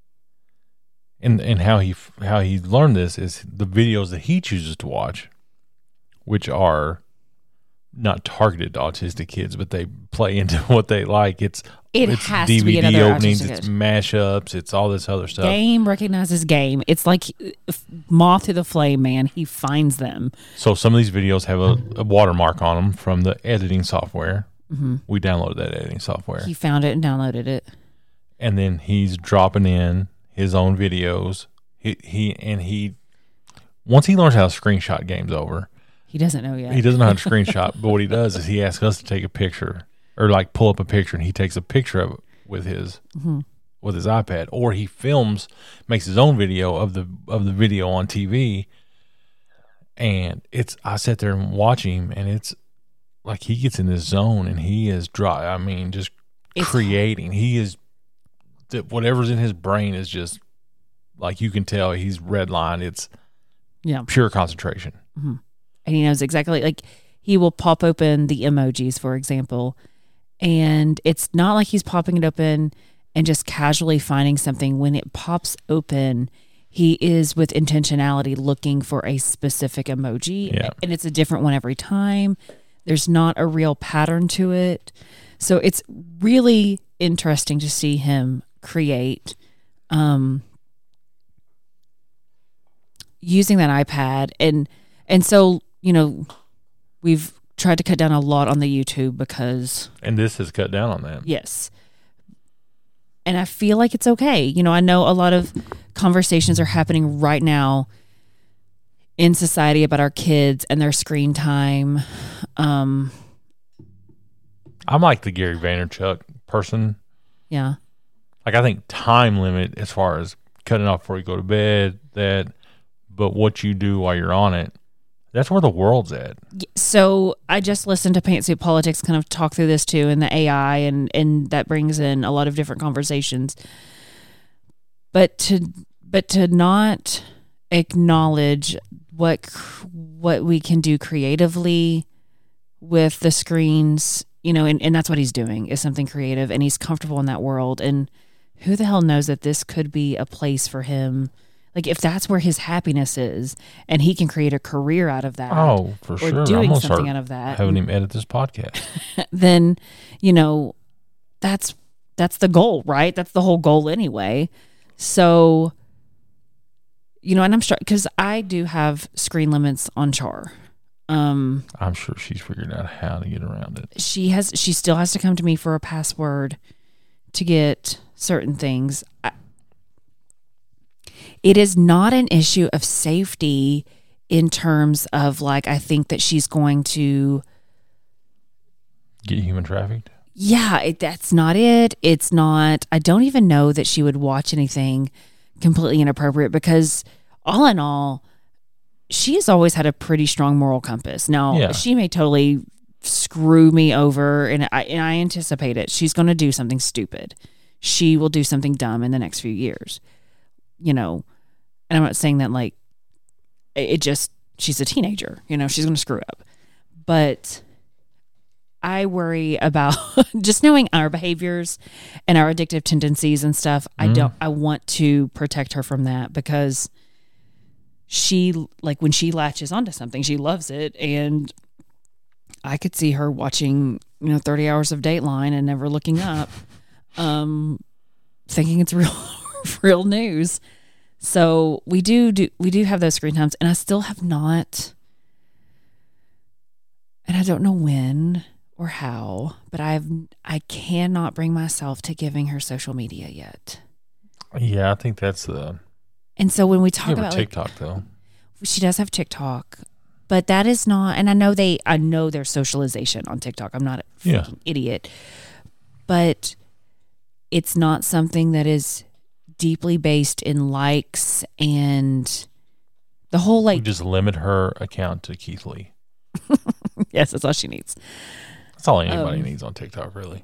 And and how he how he learned this is the videos that he chooses to watch, which are not targeted to autistic kids, but they play into what they like. It's It it's has to D V D be another openings, autistic it's kid. mashups, it's all this other stuff. game recognizes game. It's like moth to the flame, man. He finds them. So some of these videos have a, a watermark on them from the editing software. Mm-hmm. We downloaded that editing software, He found it and downloaded it. and then he's dropping in his own videos. He he and he once he learns how to screenshot games over. He doesn't know yet. He doesn't know how to screenshot, but what he does is he asks us to take a picture or like pull up a picture, and he takes a picture of it with his Mm-hmm. with his iPad, or he films, makes his own video of the of the video on T V. And it's I sit there and watch him, and it's like he gets in this zone, and he is dry. I mean, just It's- creating. He is that whatever's in his brain is just like you can tell he's redlined. It's Yeah. pure concentration. And he knows exactly, like he will pop open the emojis, for example, and it's not like he's popping it open and just casually finding something. When it pops open, he is with intentionality looking for a specific emoji, Yeah. and it's a different one every time. There's not a real pattern to it. So it's really interesting to see him create um, using that iPad. And and so, you know, we've tried to cut down a lot on the YouTube because, And this has cut down on that. yes. And I feel like it's okay. You know, I know a lot of conversations are happening right now in society about our kids and their screen time. Um, I'm like the Gary Vaynerchuk person. yeah. Like I think time limit as far as cutting off before you go to bed, that, but what you do while you're on it, that's where the world's at. So I just listened to Pantsuit Politics kind of talk through this too, and the A I, and and that brings in a lot of different conversations. But to but to not acknowledge what cr- what we can do creatively with the screens, you know, and, and that's what he's doing, is something creative, and he's comfortable in that world. And who the hell knows that this could be a place for him. Like if that's where his happiness is, and he can create a career out of that. Oh, for or sure. I'm doing gonna something start out of that. having him edit this podcast. Then, you know, that's that's the goal, right? That's the whole goal anyway. So, you know, and I'm sure because I do have screen limits on Char. Um, I'm sure she's figured out how to get around it. she has she still has to come to me for a password to get certain things. I, it is not an issue of safety in terms of like, I think that she's going to, Get human trafficked? yeah, it, that's not it. It's not, I don't even know that she would watch anything completely inappropriate, because all in all, she has always had a pretty strong moral compass. Now, Yeah. she may totally screw me over, and I, and I anticipate it. She's going to do something stupid. She will do something dumb in the next few years, you know, and I'm not saying that like it it just, she's a teenager, you know, she's going to screw up. But I worry about just knowing our behaviors and our addictive tendencies and stuff. I don't, I want to protect her from that, because she, like when she latches onto something, she loves it. And I could see her watching, you know, thirty hours of Dateline and never looking up, um, thinking it's real, real news. So we do, do, we do have those screen times, and I still have not, and I don't know when or how, but I've, I cannot bring myself to giving her social media yet. Yeah, I think that's the. And so when we talk Give her about TikTok like, though, she does have TikTok, but that is not, and I know they, I know there's socialization on TikTok. I'm not a Yeah. freaking idiot, but it's not something that is deeply based in likes and the whole we like, just limit her account to Keith Lee. yes, that's all she needs. That's all anybody Um, needs on TikTok, really.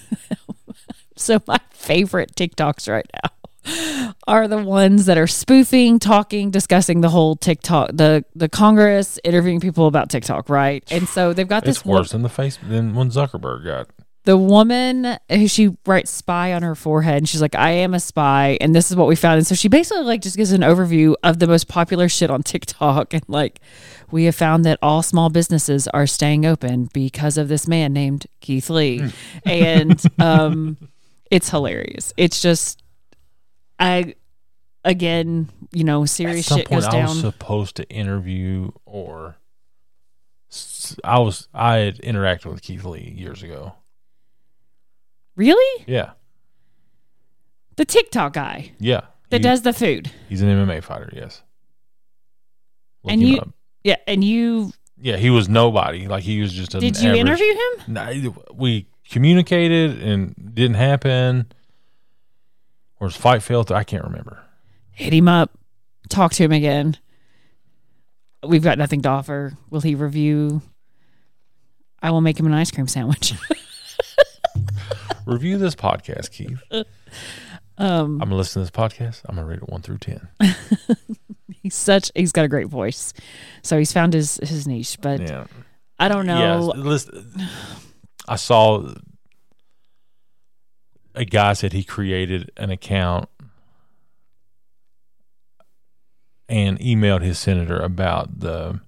So my favorite TikToks right now are the ones that are spoofing, talking, discussing the whole TikTok, the the Congress, interviewing people about TikTok, right? And so they've got this It's worse than the face than when Zuckerberg got. the woman who she writes spy on her forehead, and she's like, I am a spy, and this is what we found. And so she basically like just gives an overview of the most popular shit on TikTok, and like, we have found that all small businesses are staying open because of this man named Keith Lee. And um it's hilarious. It's just, I again, you know, serious At some shit point, goes I down. was supposed to interview, or s- I was I had interacted with Keith Lee years ago. Really? Yeah, The TikTok guy yeah. that He- does the food. He's an M M A fighter. Yes. Look And him you- up. Yeah, and you Yeah, he was nobody. Like he was just. An did you average, interview him? No, we communicated and didn't happen. Or his fight failed. I can't remember. Hit him up, talk to him again. We've got nothing to offer. Will he review? I will make him an ice cream sandwich. Review this podcast, Keith. um, I'm gonna listen to this podcast. I'm gonna rate it one through ten. he's such. He's got a great voice, so he's found his his niche. But Yeah. I don't know. Yeah, listen, I saw a guy said he created an account and emailed his senator about the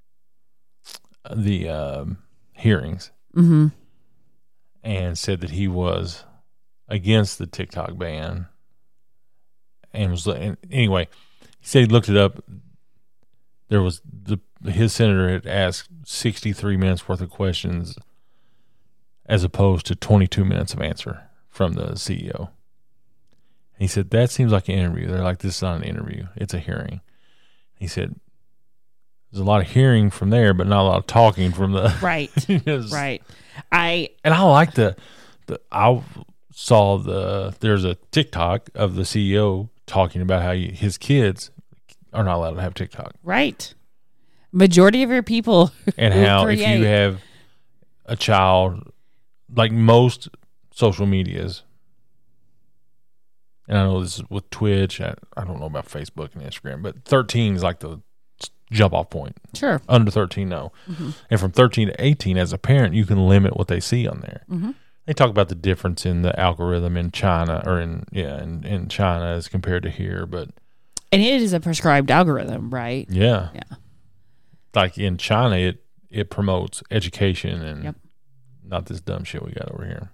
the um, hearings, Mm-hmm. and said that he was against the TikTok ban. And was and anyway, he said he looked it up. There was the his senator had asked sixty-three minutes worth of questions, as opposed to twenty-two minutes of answer from the C E O. He said that seems like an interview. They're like, this is not an interview; it's a hearing. He said there's a lot of hearing from there, but not a lot of talking from the Right, Yes. right. I And I like the the I saw the there's a TikTok of the C E O talking about how you, his kids are not allowed to have TikTok, right. Majority of your people and who how if create- you have a child, like most social medias, and I know this is with Twitch. I, I don't know about Facebook and Instagram, but thirteen is like the jump off point. sure. Under thirteen, no. Mm-hmm. And from thirteen to eighteen, as a parent, you can limit what they see on there. Mm-hmm. They talk about the difference in the algorithm in China, or in yeah, in, in China as compared to here. But And it is a prescribed algorithm, right? yeah, Yeah. like in China, it it promotes education and Yep. not this dumb shit we got over here.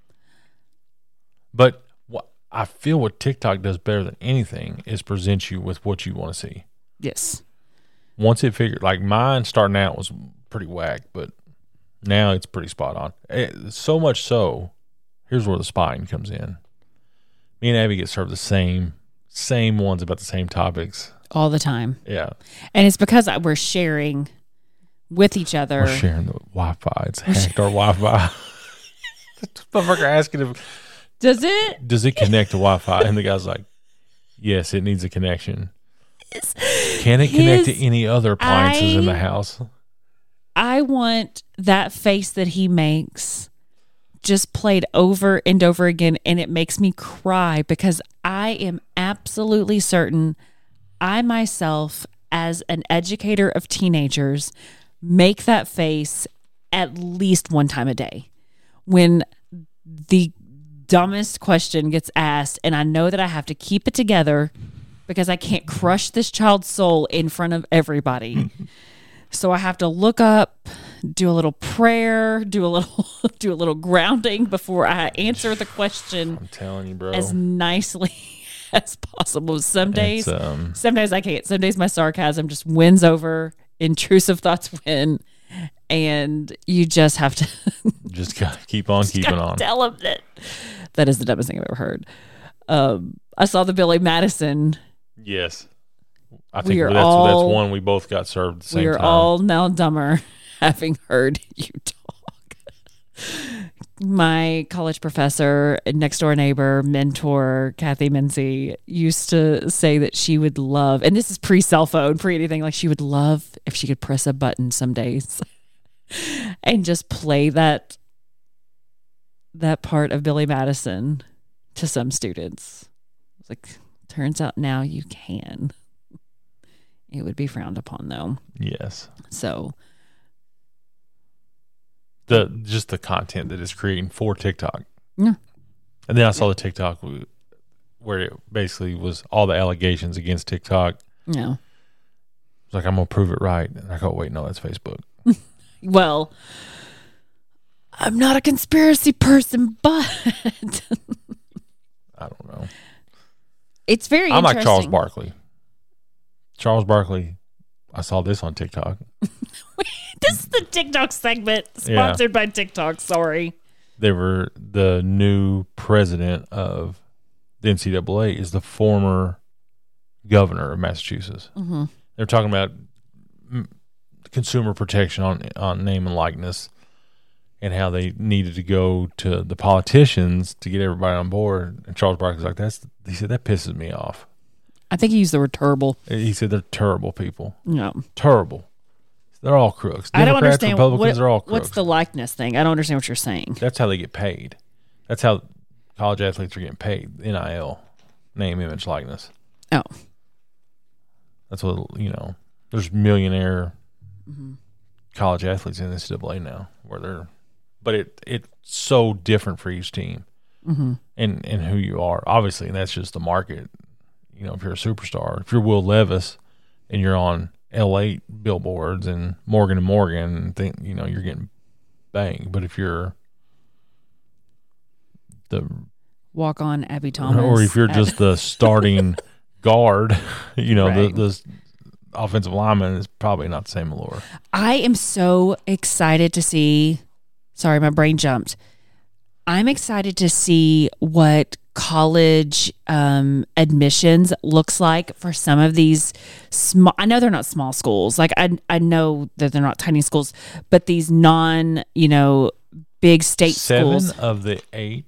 But what I feel what TikTok does better than anything is present you with what you want to see. Yes. Once it figured, like mine starting out was pretty whack, but now it's pretty spot on. It, so much so, here's where the spying comes in. Me and Abby get served the same same ones about the same topics. All the time. Yeah, And it's because I- we're sharing with each other. we're sharing the Wi-Fi. It's hacked our Wi-Fi. Motherfucker asking if Does it? does it connect to Wi-Fi, and the guy's like, yes, it needs a connection. Can it connect to His- any other appliances in the I- house? I want that face that he makes just played over and over again, and it makes me cry because I am absolutely certain I myself, as an educator of teenagers, make that face at least one time a day when the dumbest question gets asked, and I know that I have to keep it together because I can't crush this child's soul in front of everybody. So I have to look up, do a little prayer, do a little do a little grounding before I answer the question. I'm telling you, bro. As nicely as possible. Some days, um, some days I can't. Some days my sarcasm just wins over, intrusive thoughts win, and you just have to just gotta keep on just keeping gotta on. Tell them that that is the dumbest thing I've ever heard. Um, I saw the Billy Madison. Yes. I We think are that's all- that's one we both got served at the same We are time. all now dumber having heard you talk. My college professor, next door neighbor, mentor, Kathy Mincy, used to say that she would love, and this is pre cell phone, pre anything, like she would love if she could press a button some days and just play that that part of Billy Madison to some students. It's like, turns out now you can. It would be frowned upon though. Yes. So The just the content that it's creating for TikTok. Yeah. And then I saw the TikTok w- where it basically was all the allegations against TikTok. yeah. It's like, I'm gonna prove it right. And I go, wait, no, that's Facebook. Well, I'm not a conspiracy person, but I don't know. it's very I'm like interesting. Charles Barkley. Charles Barkley, I saw this on TikTok. This is the TikTok segment Yeah. sponsored by TikTok. Sorry. They were the new president of the N C double A is the former governor of Massachusetts. Mm-hmm. They're talking about mm, consumer protection on on name and likeness, and how they needed to go to the politicians to get everybody on board. And Charles Barkley's like, "That's," he said, "that pisses me off." I think he used the word terrible. He said, "They're terrible people, No. terrible. They're all crooks. I don't Democrats, understand. Republicans What, are all crooks." what's the likeness thing? I don't understand what you're saying. That's how they get paid. That's how college athletes are getting paid. N I L, name, image, likeness. Oh. That's what, you know, there's millionaire Mm-hmm. college athletes in the N C double A now where they're, but it it's so different for each team Mm-hmm. and, and who you are. Obviously, and that's just the market. You know, if you're a superstar, if you're Will Levis and you're on L eight billboards and Morgan and Morgan, and think, you know, you're getting banged. But if you're the Walk on Abby Thomas. or if you're at- just the starting guard, you know, Right. the, the offensive lineman is probably not the same allure. I am so excited to see. Sorry, my brain jumped. I'm excited to see what college um, admissions looks like for some of these small. I know they're not small schools. Like I, I know that they're not tiny schools, but these non, you know, big state Seven schools. of the eight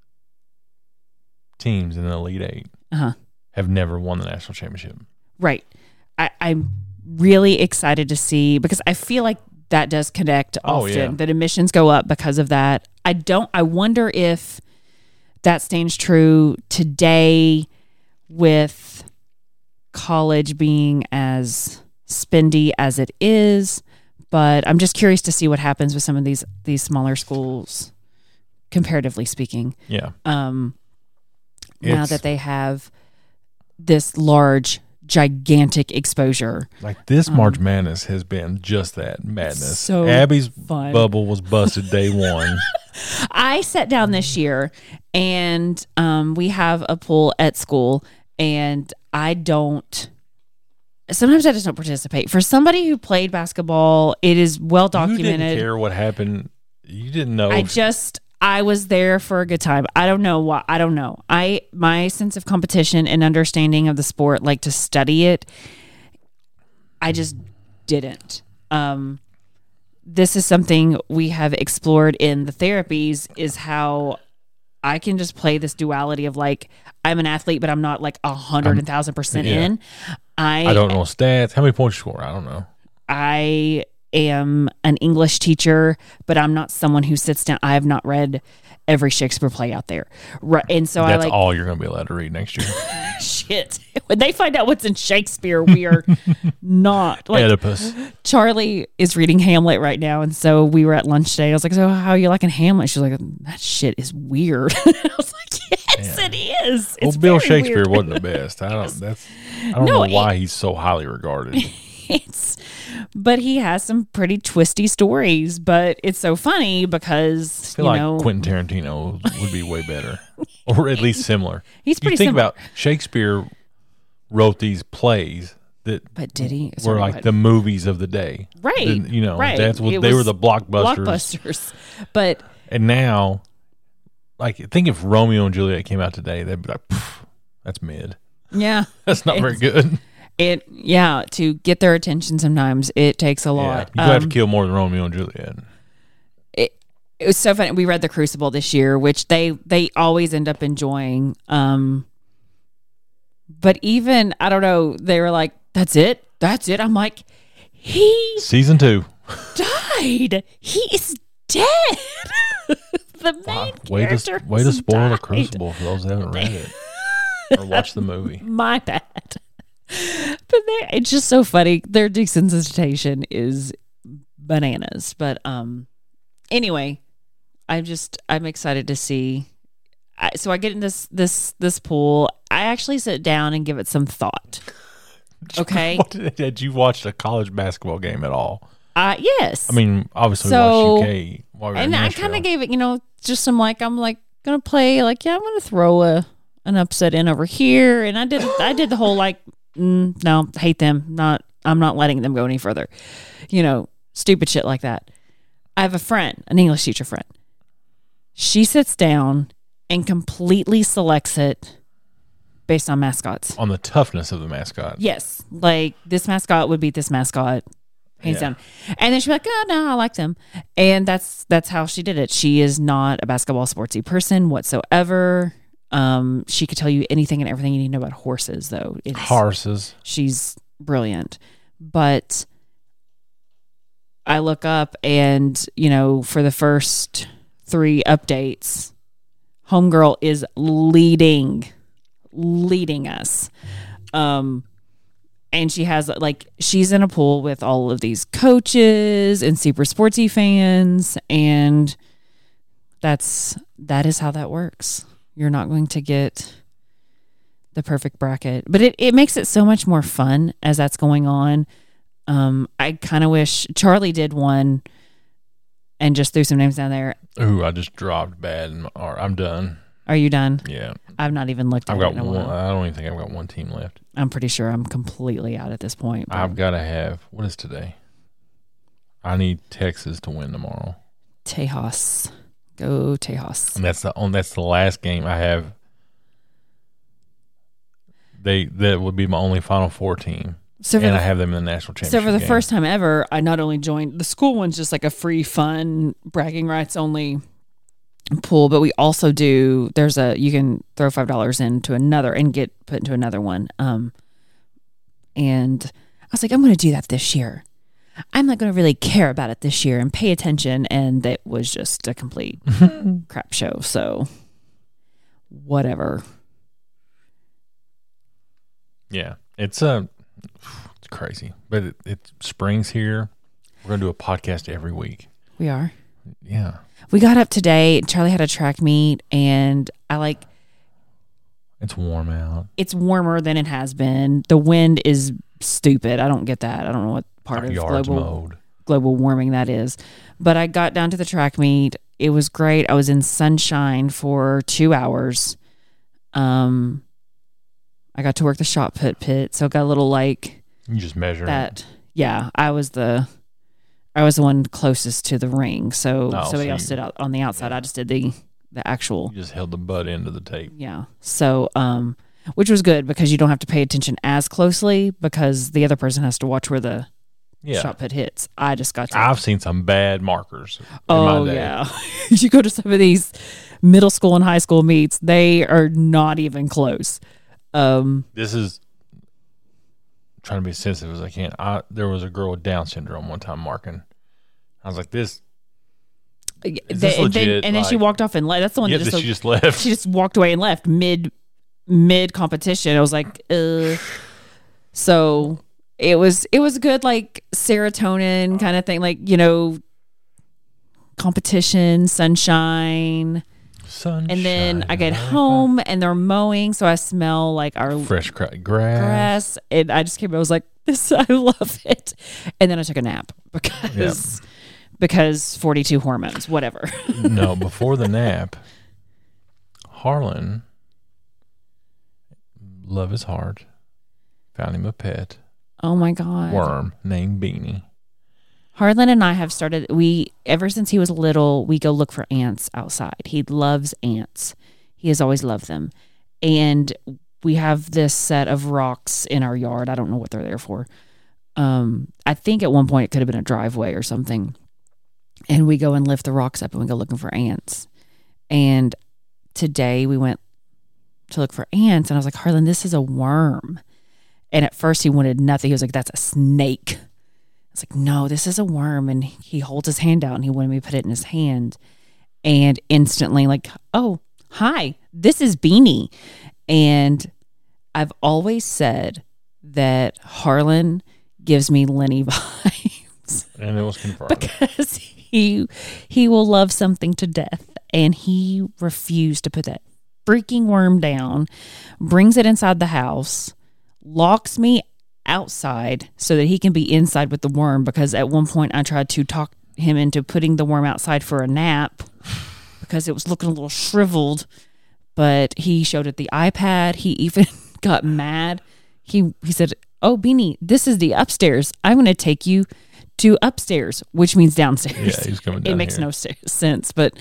teams in the Elite Eight Uh-huh. have never won the national championship. Right. I, I'm really excited to see because I feel like that does connect Oh, often. yeah. That admissions go up because of that. I don't. I wonder if that stands true today with college being as spendy as it is. But I'm just curious to see what happens with some of these these smaller schools, comparatively speaking. Yeah. Um, now It's- that they have this large, gigantic exposure. Like this March Madness has been just that madness. Um, So Abby's fun. bubble was busted day one. I sat down this year and um, we have a pool at school, and I don't. Sometimes I just don't participate. For somebody who played basketball, it is well You documented. didn't care what happened. You didn't know. I if- just I was there for a good time. I don't know why. I don't know. I my sense of competition and understanding of the sport, like to study it, I just didn't. Um, this is something we have explored in the therapies, is how I can just play this duality of like, I'm an athlete, but I'm not like a hundred and thousand percent yeah. in. I I don't know stats. How many points you score? I don't know. I am an English teacher, but I'm not someone who sits down. I have not read every Shakespeare play out there. Right. And so That's I like, all you're going to be allowed to read next year. shit. When they find out what's in Shakespeare, we are not like Oedipus. Charlie is reading Hamlet right now. And so we were at lunch today. I was like, so how are you liking Hamlet? She's like, that shit is weird. I was like, yes, Yeah. it is. Well, It's Bill very Shakespeare weird. wasn't the best. I don't. That's. I don't No, know why it- he's so highly regarded. It's, but he has some pretty twisty stories. But it's so funny because I feel you like know Quentin Tarantino would be way better, or at least similar. He's pretty You think similar. about Shakespeare wrote these plays that But did he? were Sorry, like what? the movies of the day, right? The- you know, right. that's what It they were was the blockbusters. Blockbusters, but And now, like, think if Romeo and Juliet came out today, they'd be like, "Pff, that's mid. yeah, That's not very It's- good." it yeah to get their attention sometimes it takes a Yeah, lot. you have to Um, kill more than Romeo and Juliet. it, it was so funny. We read The Crucible this year, which they they always end up enjoying. Um, but even I don't know, they were like, "That's it, that's it." I'm like, he Season two. died. He is dead. The main Wow, way character to way to has spoil the died. Crucible for those that haven't read it or watched the movie. My bad. But they, it's just so funny. Their desensitization is bananas. But um, anyway, I'm just I'm excited to see. I, so I get in this this this pool. I actually sit down and give it some thought. Okay. What did, did you watch a college basketball game at all? Uh yes. I mean, obviously So- we watched U K. While we were in and I Nashville. kind of gave it, you know, just some like I'm like gonna play like yeah I'm gonna throw a an upset in over here, and I did I did the whole like mm, no hate them not I'm not letting them go any further, you know, stupid shit like that. I have a friend, an English teacher friend. She sits down and completely selects it based on mascots. on the toughness of the mascot. Yes, like this mascot would beat this mascot, hands Yeah. down. And then she'd be like, "Oh no, I like them," and that's that's how she did it. She is not a basketball sportsy person whatsoever. Um, she could tell you anything and everything you need to know about horses, though. It's, Horses. she's brilliant, but I look up and you know for the first three updates, Homegirl is leading. leading us. Um, and she has like, she's in a pool with all of these coaches and super sportsy fans. And that's, that is how that works. You're not going to get the perfect bracket, but it, it makes it so much more fun as that's going on. Um, I kind of wish Charlie did one and just threw some names down there. Ooh, I just dropped bad. In my, or I'm done. Are you done? Yeah. I've not even looked at I've it got in a one. while. I don't even think I've got one team left. I'm pretty sure I'm completely out at this point. but I've got to have, what is today? I need Texas to win tomorrow. Tejas. Go Tejas. And that's the on that's the last game I have. They that would be my only Final Four team. So for, and the, I have them in the national championship. so for the game. first time ever, I not only joined the school one's just like a free, fun, bragging rights only pool, but we also do, there's a, you can throw five dollars into another and get put into another one. Um, and I was like, I'm going to do that this year. I'm not going to really care about it this year and pay attention. And it was just a complete crap show. So whatever. Yeah, it's uh, it's crazy, but it, it springs here. We're gonna do a podcast every week. We are. Yeah, We got up today. Charlie had a track meet, and I like it's warm out. it's warmer than it has been. The wind is stupid. I don't get that. I don't know what part Our of yard's global mowed. global warming that is. But I got down to the track meet. It was great. I was in sunshine for two hours. Um, I got to work the shot put pit, so I got a little like You just measure that. Yeah, I was the I was the one closest to the ring. So Oh, somebody so else you- stood out on the outside. I just did the the actual. You just held the butt end of the tape. Yeah. So, um, which was good because you don't have to pay attention as closely because the other person has to watch where the Yeah, shot put hits. I just got to. I've seen some bad markers. In oh my day. yeah. You go to some of these middle school and high school meets, they are not even close. Um, This is trying to be as sensitive as I can. I there was a girl with Down syndrome one time marking. I was like, this. they, this and then, legit? and then she Like- walked off and left. That's the one Yeah, that that just she just left. she just walked away and left mid mid competition. I was like, uh. So it was it was good, like serotonin kind of thing, like you know, competition, sunshine. Sunshine. And then I get like home and they're mowing, so I smell like our fresh cra- grass. grass. And I just came. I was like, "This, I love it." And then I took a nap because Yep. because forty-two hormones, whatever. No, before the nap, Harlan, love his heart, found him a pet Oh my god, worm named Beanie. Harlan and I have started. We ever since he was little, we go look for ants outside. He loves ants. He has always loved them, and we have this set of rocks in our yard. I don't know what they're there for. Um, I think at one point it could have been a driveway or something. And we go and lift the rocks up and we go looking for ants. And today we went to look for ants, and I was like, Harlan, this is a worm. And at first he wanted nothing. He was like, that's a snake. I was like, no, this is a worm. And he holds his hand out and he wanted me to put it in his hand. And instantly, like, oh, hi, this is Beanie. And I've always said that Harlan gives me Lenny vibes. And it was confirmed. Because he he will love something to death. And he refused to put that freaking worm down, brings it inside the house, locks me outside so that he can be inside with the worm, because at one point I tried to talk him into putting the worm outside for a nap because it was looking a little shriveled, but he showed it the iPad. He even got mad. He he said, oh, Beanie, this is the upstairs. I'm going to take you to upstairs, which means downstairs. Yeah, he's coming down It makes here. no sense, but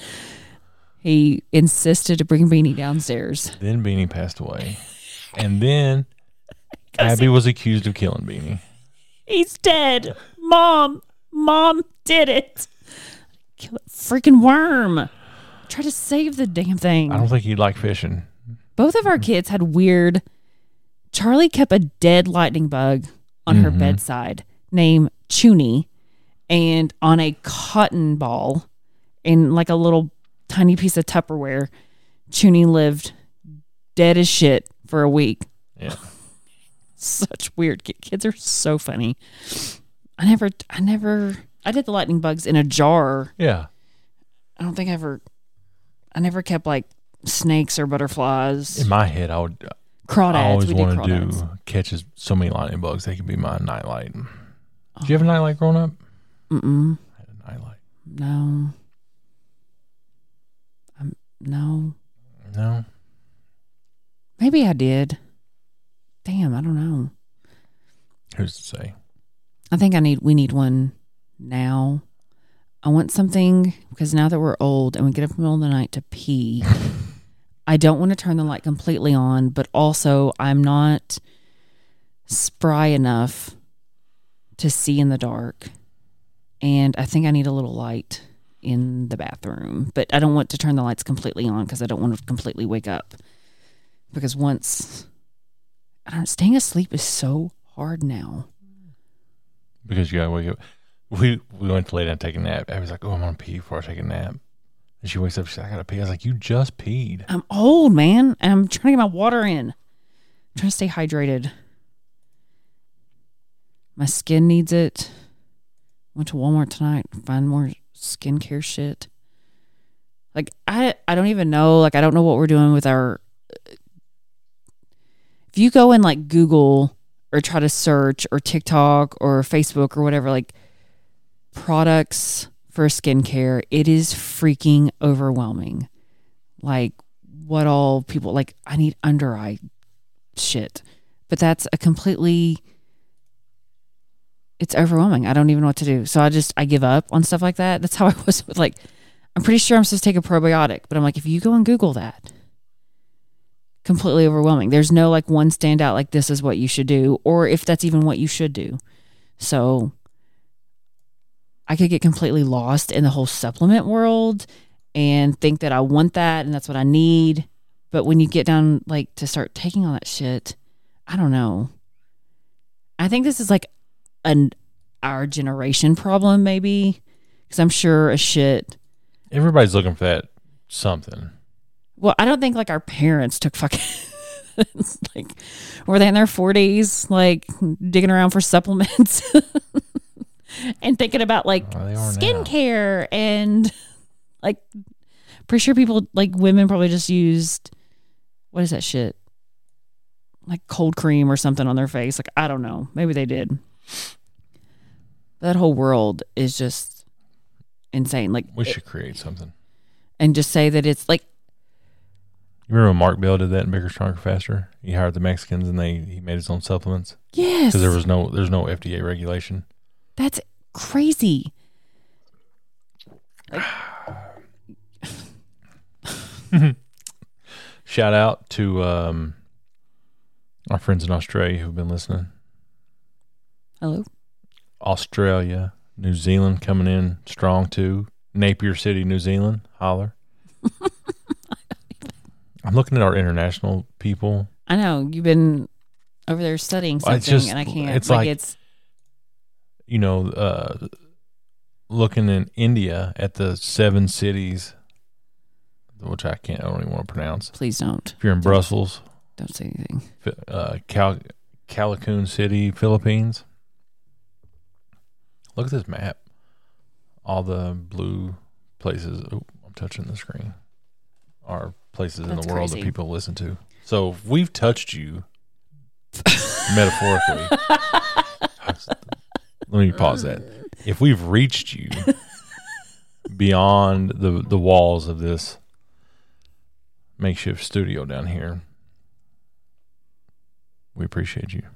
he insisted to bring Beanie downstairs. Then Beanie passed away. And then Abby was accused of killing Beanie. He's dead. Mom, mom did it. Kill that freaking worm. Try to save the damn thing. I don't think he'd like fishing. Both of our kids had weird. Charlie kept a dead lightning bug on her Mhm. bedside named Chuny, and on a cotton ball in like a little tiny piece of Tupperware, Chuny lived dead as shit for a week. Yeah. Such weird ki- kids are so funny. I never, I never, I did the lightning bugs in a jar. Yeah. I don't think I ever, I never kept like snakes or butterflies. In my head, I would. Crawdads. I always we did want to do crawdads. catches so many lightning bugs. They could be my nightlight. Did you have a nightlight growing up? Mm-mm. I had a nightlight. No. Um, no. No. Maybe I did. Damn, I don't know. Who's to say? I think I need. We need one now. I want something because now that we're old and we get up in the middle of the night to pee, I don't want to turn the light completely on, but also I'm not spry enough to see in the dark. And I think I need a little light in the bathroom, but I don't want to turn the lights completely on because I don't want to completely wake up. Because once, I don't know, staying asleep is so hard now. Because you gotta wake up. We we went to lay down and take a nap. Abby's like, oh, I'm gonna pee before I take a nap. And she wakes up, she's like, I gotta pee. I was like, you just peed. I'm old, man, and I'm trying to get my water in. I'm trying to stay hydrated. My skin needs it. Went to Walmart tonight, find more skincare shit. Like I, I don't even know. Like I don't know what we're doing with our. If you go and like Google or try to search or TikTok or Facebook or whatever, like products for skincare, it is freaking overwhelming. Like what all people like, I need under eye shit, but that's a completely, it's overwhelming. I don't even know what to do. So I just, I give up on stuff like that. That's how I was with like, I'm pretty sure I'm supposed to take a probiotic, but I'm like, if you go and Google that, completely overwhelming. There's no like one standout, like this is what you should do, or if that's even what you should do. So I could get completely lost in the whole supplement world and think that I want that and that's what I need. But when you get down like to start taking all that shit, I don't know. I think this is like an our generation problem maybe, because I'm sure a shit. Everybody's looking for that something. Well, I don't think like our parents took fucking like were they in their forties like digging around for supplements and thinking about like Oh, they are now. skincare and like Pretty sure people, like women probably just used, what is that shit? Like cold cream or something on their face. Like, I don't know. Maybe they did. That whole world is just insane. Like, we should create something. And just say that it's like, you remember when Mark Bell did that in Bigger, Stronger, Faster? He hired the Mexicans and they he made his own supplements. yes. Because there was no there's no F D A regulation. That's crazy. Like, Shout out to um, our friends in Australia who've been listening. hello? Australia, New Zealand coming in strong too. Napier City, New Zealand, holler. I'm looking at our international people. I know. You've been over there studying something, It's just- and I can't. it's like, like- it's You know, uh, looking in India at the seven cities, which I can't, I don't even want to pronounce. please don't. If you're in Brussels, Don't say anything. uh, Cal- Calacun City, Philippines. Look at this map. All the blue places. Oh, I'm touching the screen. Are places in That's the world crazy. that people listen to. So if we've touched you metaphorically. Let me pause that. If we've reached you beyond the the walls of this makeshift studio down here, we appreciate you.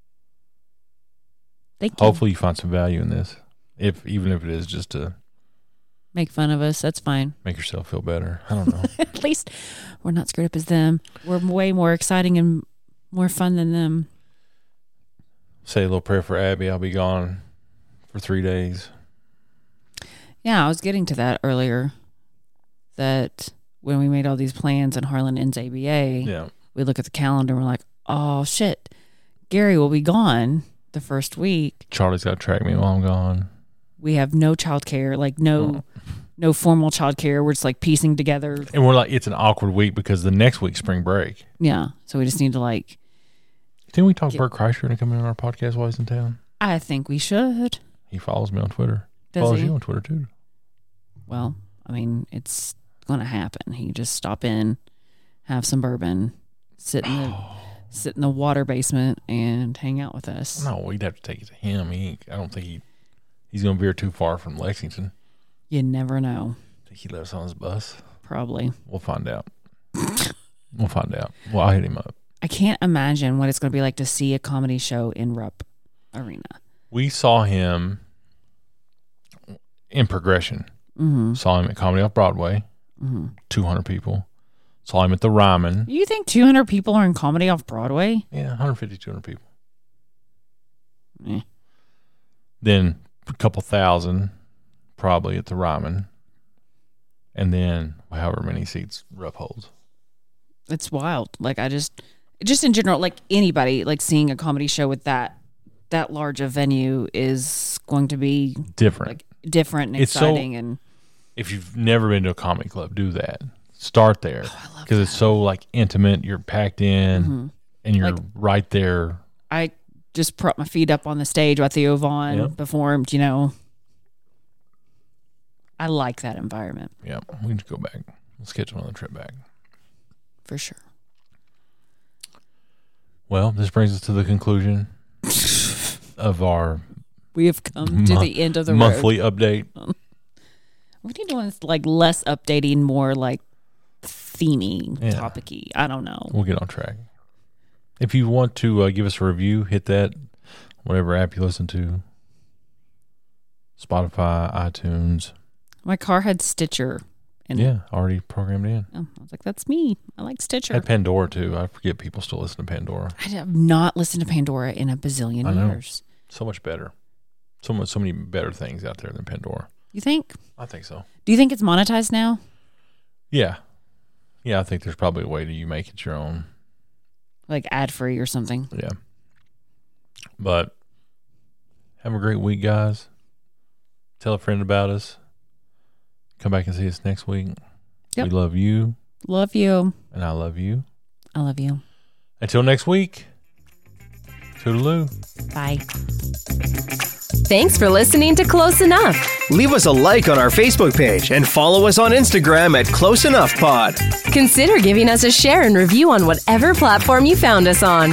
Thank you. Hopefully you find some value in this. If even if it is just to Make fun of us. That's fine. make yourself feel better. I don't know. At least we're not screwed up as them. We're way more exciting and more fun than them. Say a little prayer for Abby. I'll be gone for three days. Yeah, I was getting to that earlier. That when we made all these plans and Harlan ends A B A, Yeah. we look at the calendar and we're like, oh shit, Gary will be gone the first week. Charlie's got to track me while I'm gone. We have no childcare, like no, no formal childcare. We're just like piecing together. And we're like, it's an awkward week because the next week's spring break. Yeah, so we just need to like. Didn't we talk Bert Kreischer into coming on our podcast while he's in town? I think we should. He follows me on Twitter. Does follows he? you on Twitter too. Well, I mean, it's going to happen. He just stop in, have some bourbon, sit in the sit in the water basement, and hang out with us. No, we'd have to take it to him. He, I don't think he he's going to veer too far from Lexington. You never know. I think he lives on his bus. Probably. We'll find out. We'll find out. Well, I'll hit him up. I can't imagine what it's going to be like to see a comedy show in Rupp Arena. We saw him in progression. Mm-hmm. Saw him at Comedy Off Broadway. Mm-hmm. two hundred people. Saw him at the Ryman. You think two hundred people are in comedy off Broadway? Yeah, one fifty, two hundred people. Eh. Then a couple thousand probably at the Ryman. And then however many seats Rupp holds. It's wild. Like I just, just in general, like anybody, like seeing a comedy show with that, that large a venue is going to be Different. like different and It's so- exciting. And If you've never been to a comedy club, do that. Start there. Oh, Because it's so like intimate. You're packed in Mm-hmm. and you're Like- right there. I just prop my feet up on the stage while Theo Vaughn Yep. performed, you know. I like that environment Yeah, we need to go back. Let's schedule another trip back. for sure. Well, this brings us to the conclusion of our We have come to Mon- the end of the road. monthly update. We need to do this like less updating, more like theming, Yeah. topicy. I don't know. We'll get on track. If you want to uh, give us a review, hit that, whatever app you listen to. Spotify, iTunes. My car had Stitcher in it. Yeah, already programmed in. Oh, I was like, that's me. I like Stitcher. Had Pandora too. I forget people still listen to Pandora. I have not listened to Pandora in a bazillion I know. years. So much better. So much, so many better things out there than Pandora. You think? I think so. Do you think it's monetized now? Yeah. Yeah, I think there's probably a way to you make it your own. Like ad free or something? Yeah. But have a great week, guys. Tell a friend about us. Come back and see us next week. Yep. We love you, Love you. and I love you. I love you. Until next week, Toodaloo. Bye. Thanks for listening to Close Enough. Leave us a like on our Facebook page and follow us on Instagram at Close Enough Pod. Consider giving us a share and review on whatever platform you found us on.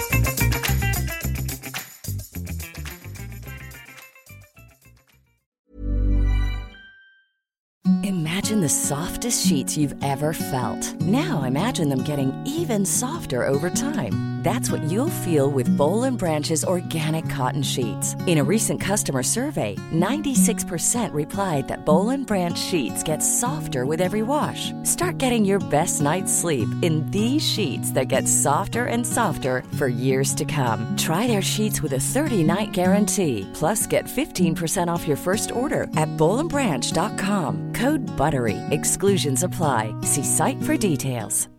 Imagine the softest sheets you've ever felt. Now imagine them getting even softer over time. That's what you'll feel with Boll and Branch's organic cotton sheets. In a recent customer survey, ninety-six percent replied that Boll and Branch sheets get softer with every wash. Start getting your best night's sleep in these sheets that get softer and softer for years to come. Try their sheets with a thirty-night guarantee. Plus, get fifteen percent off your first order at boll and branch dot com. Code BUTTERY. Exclusions apply. See site for details.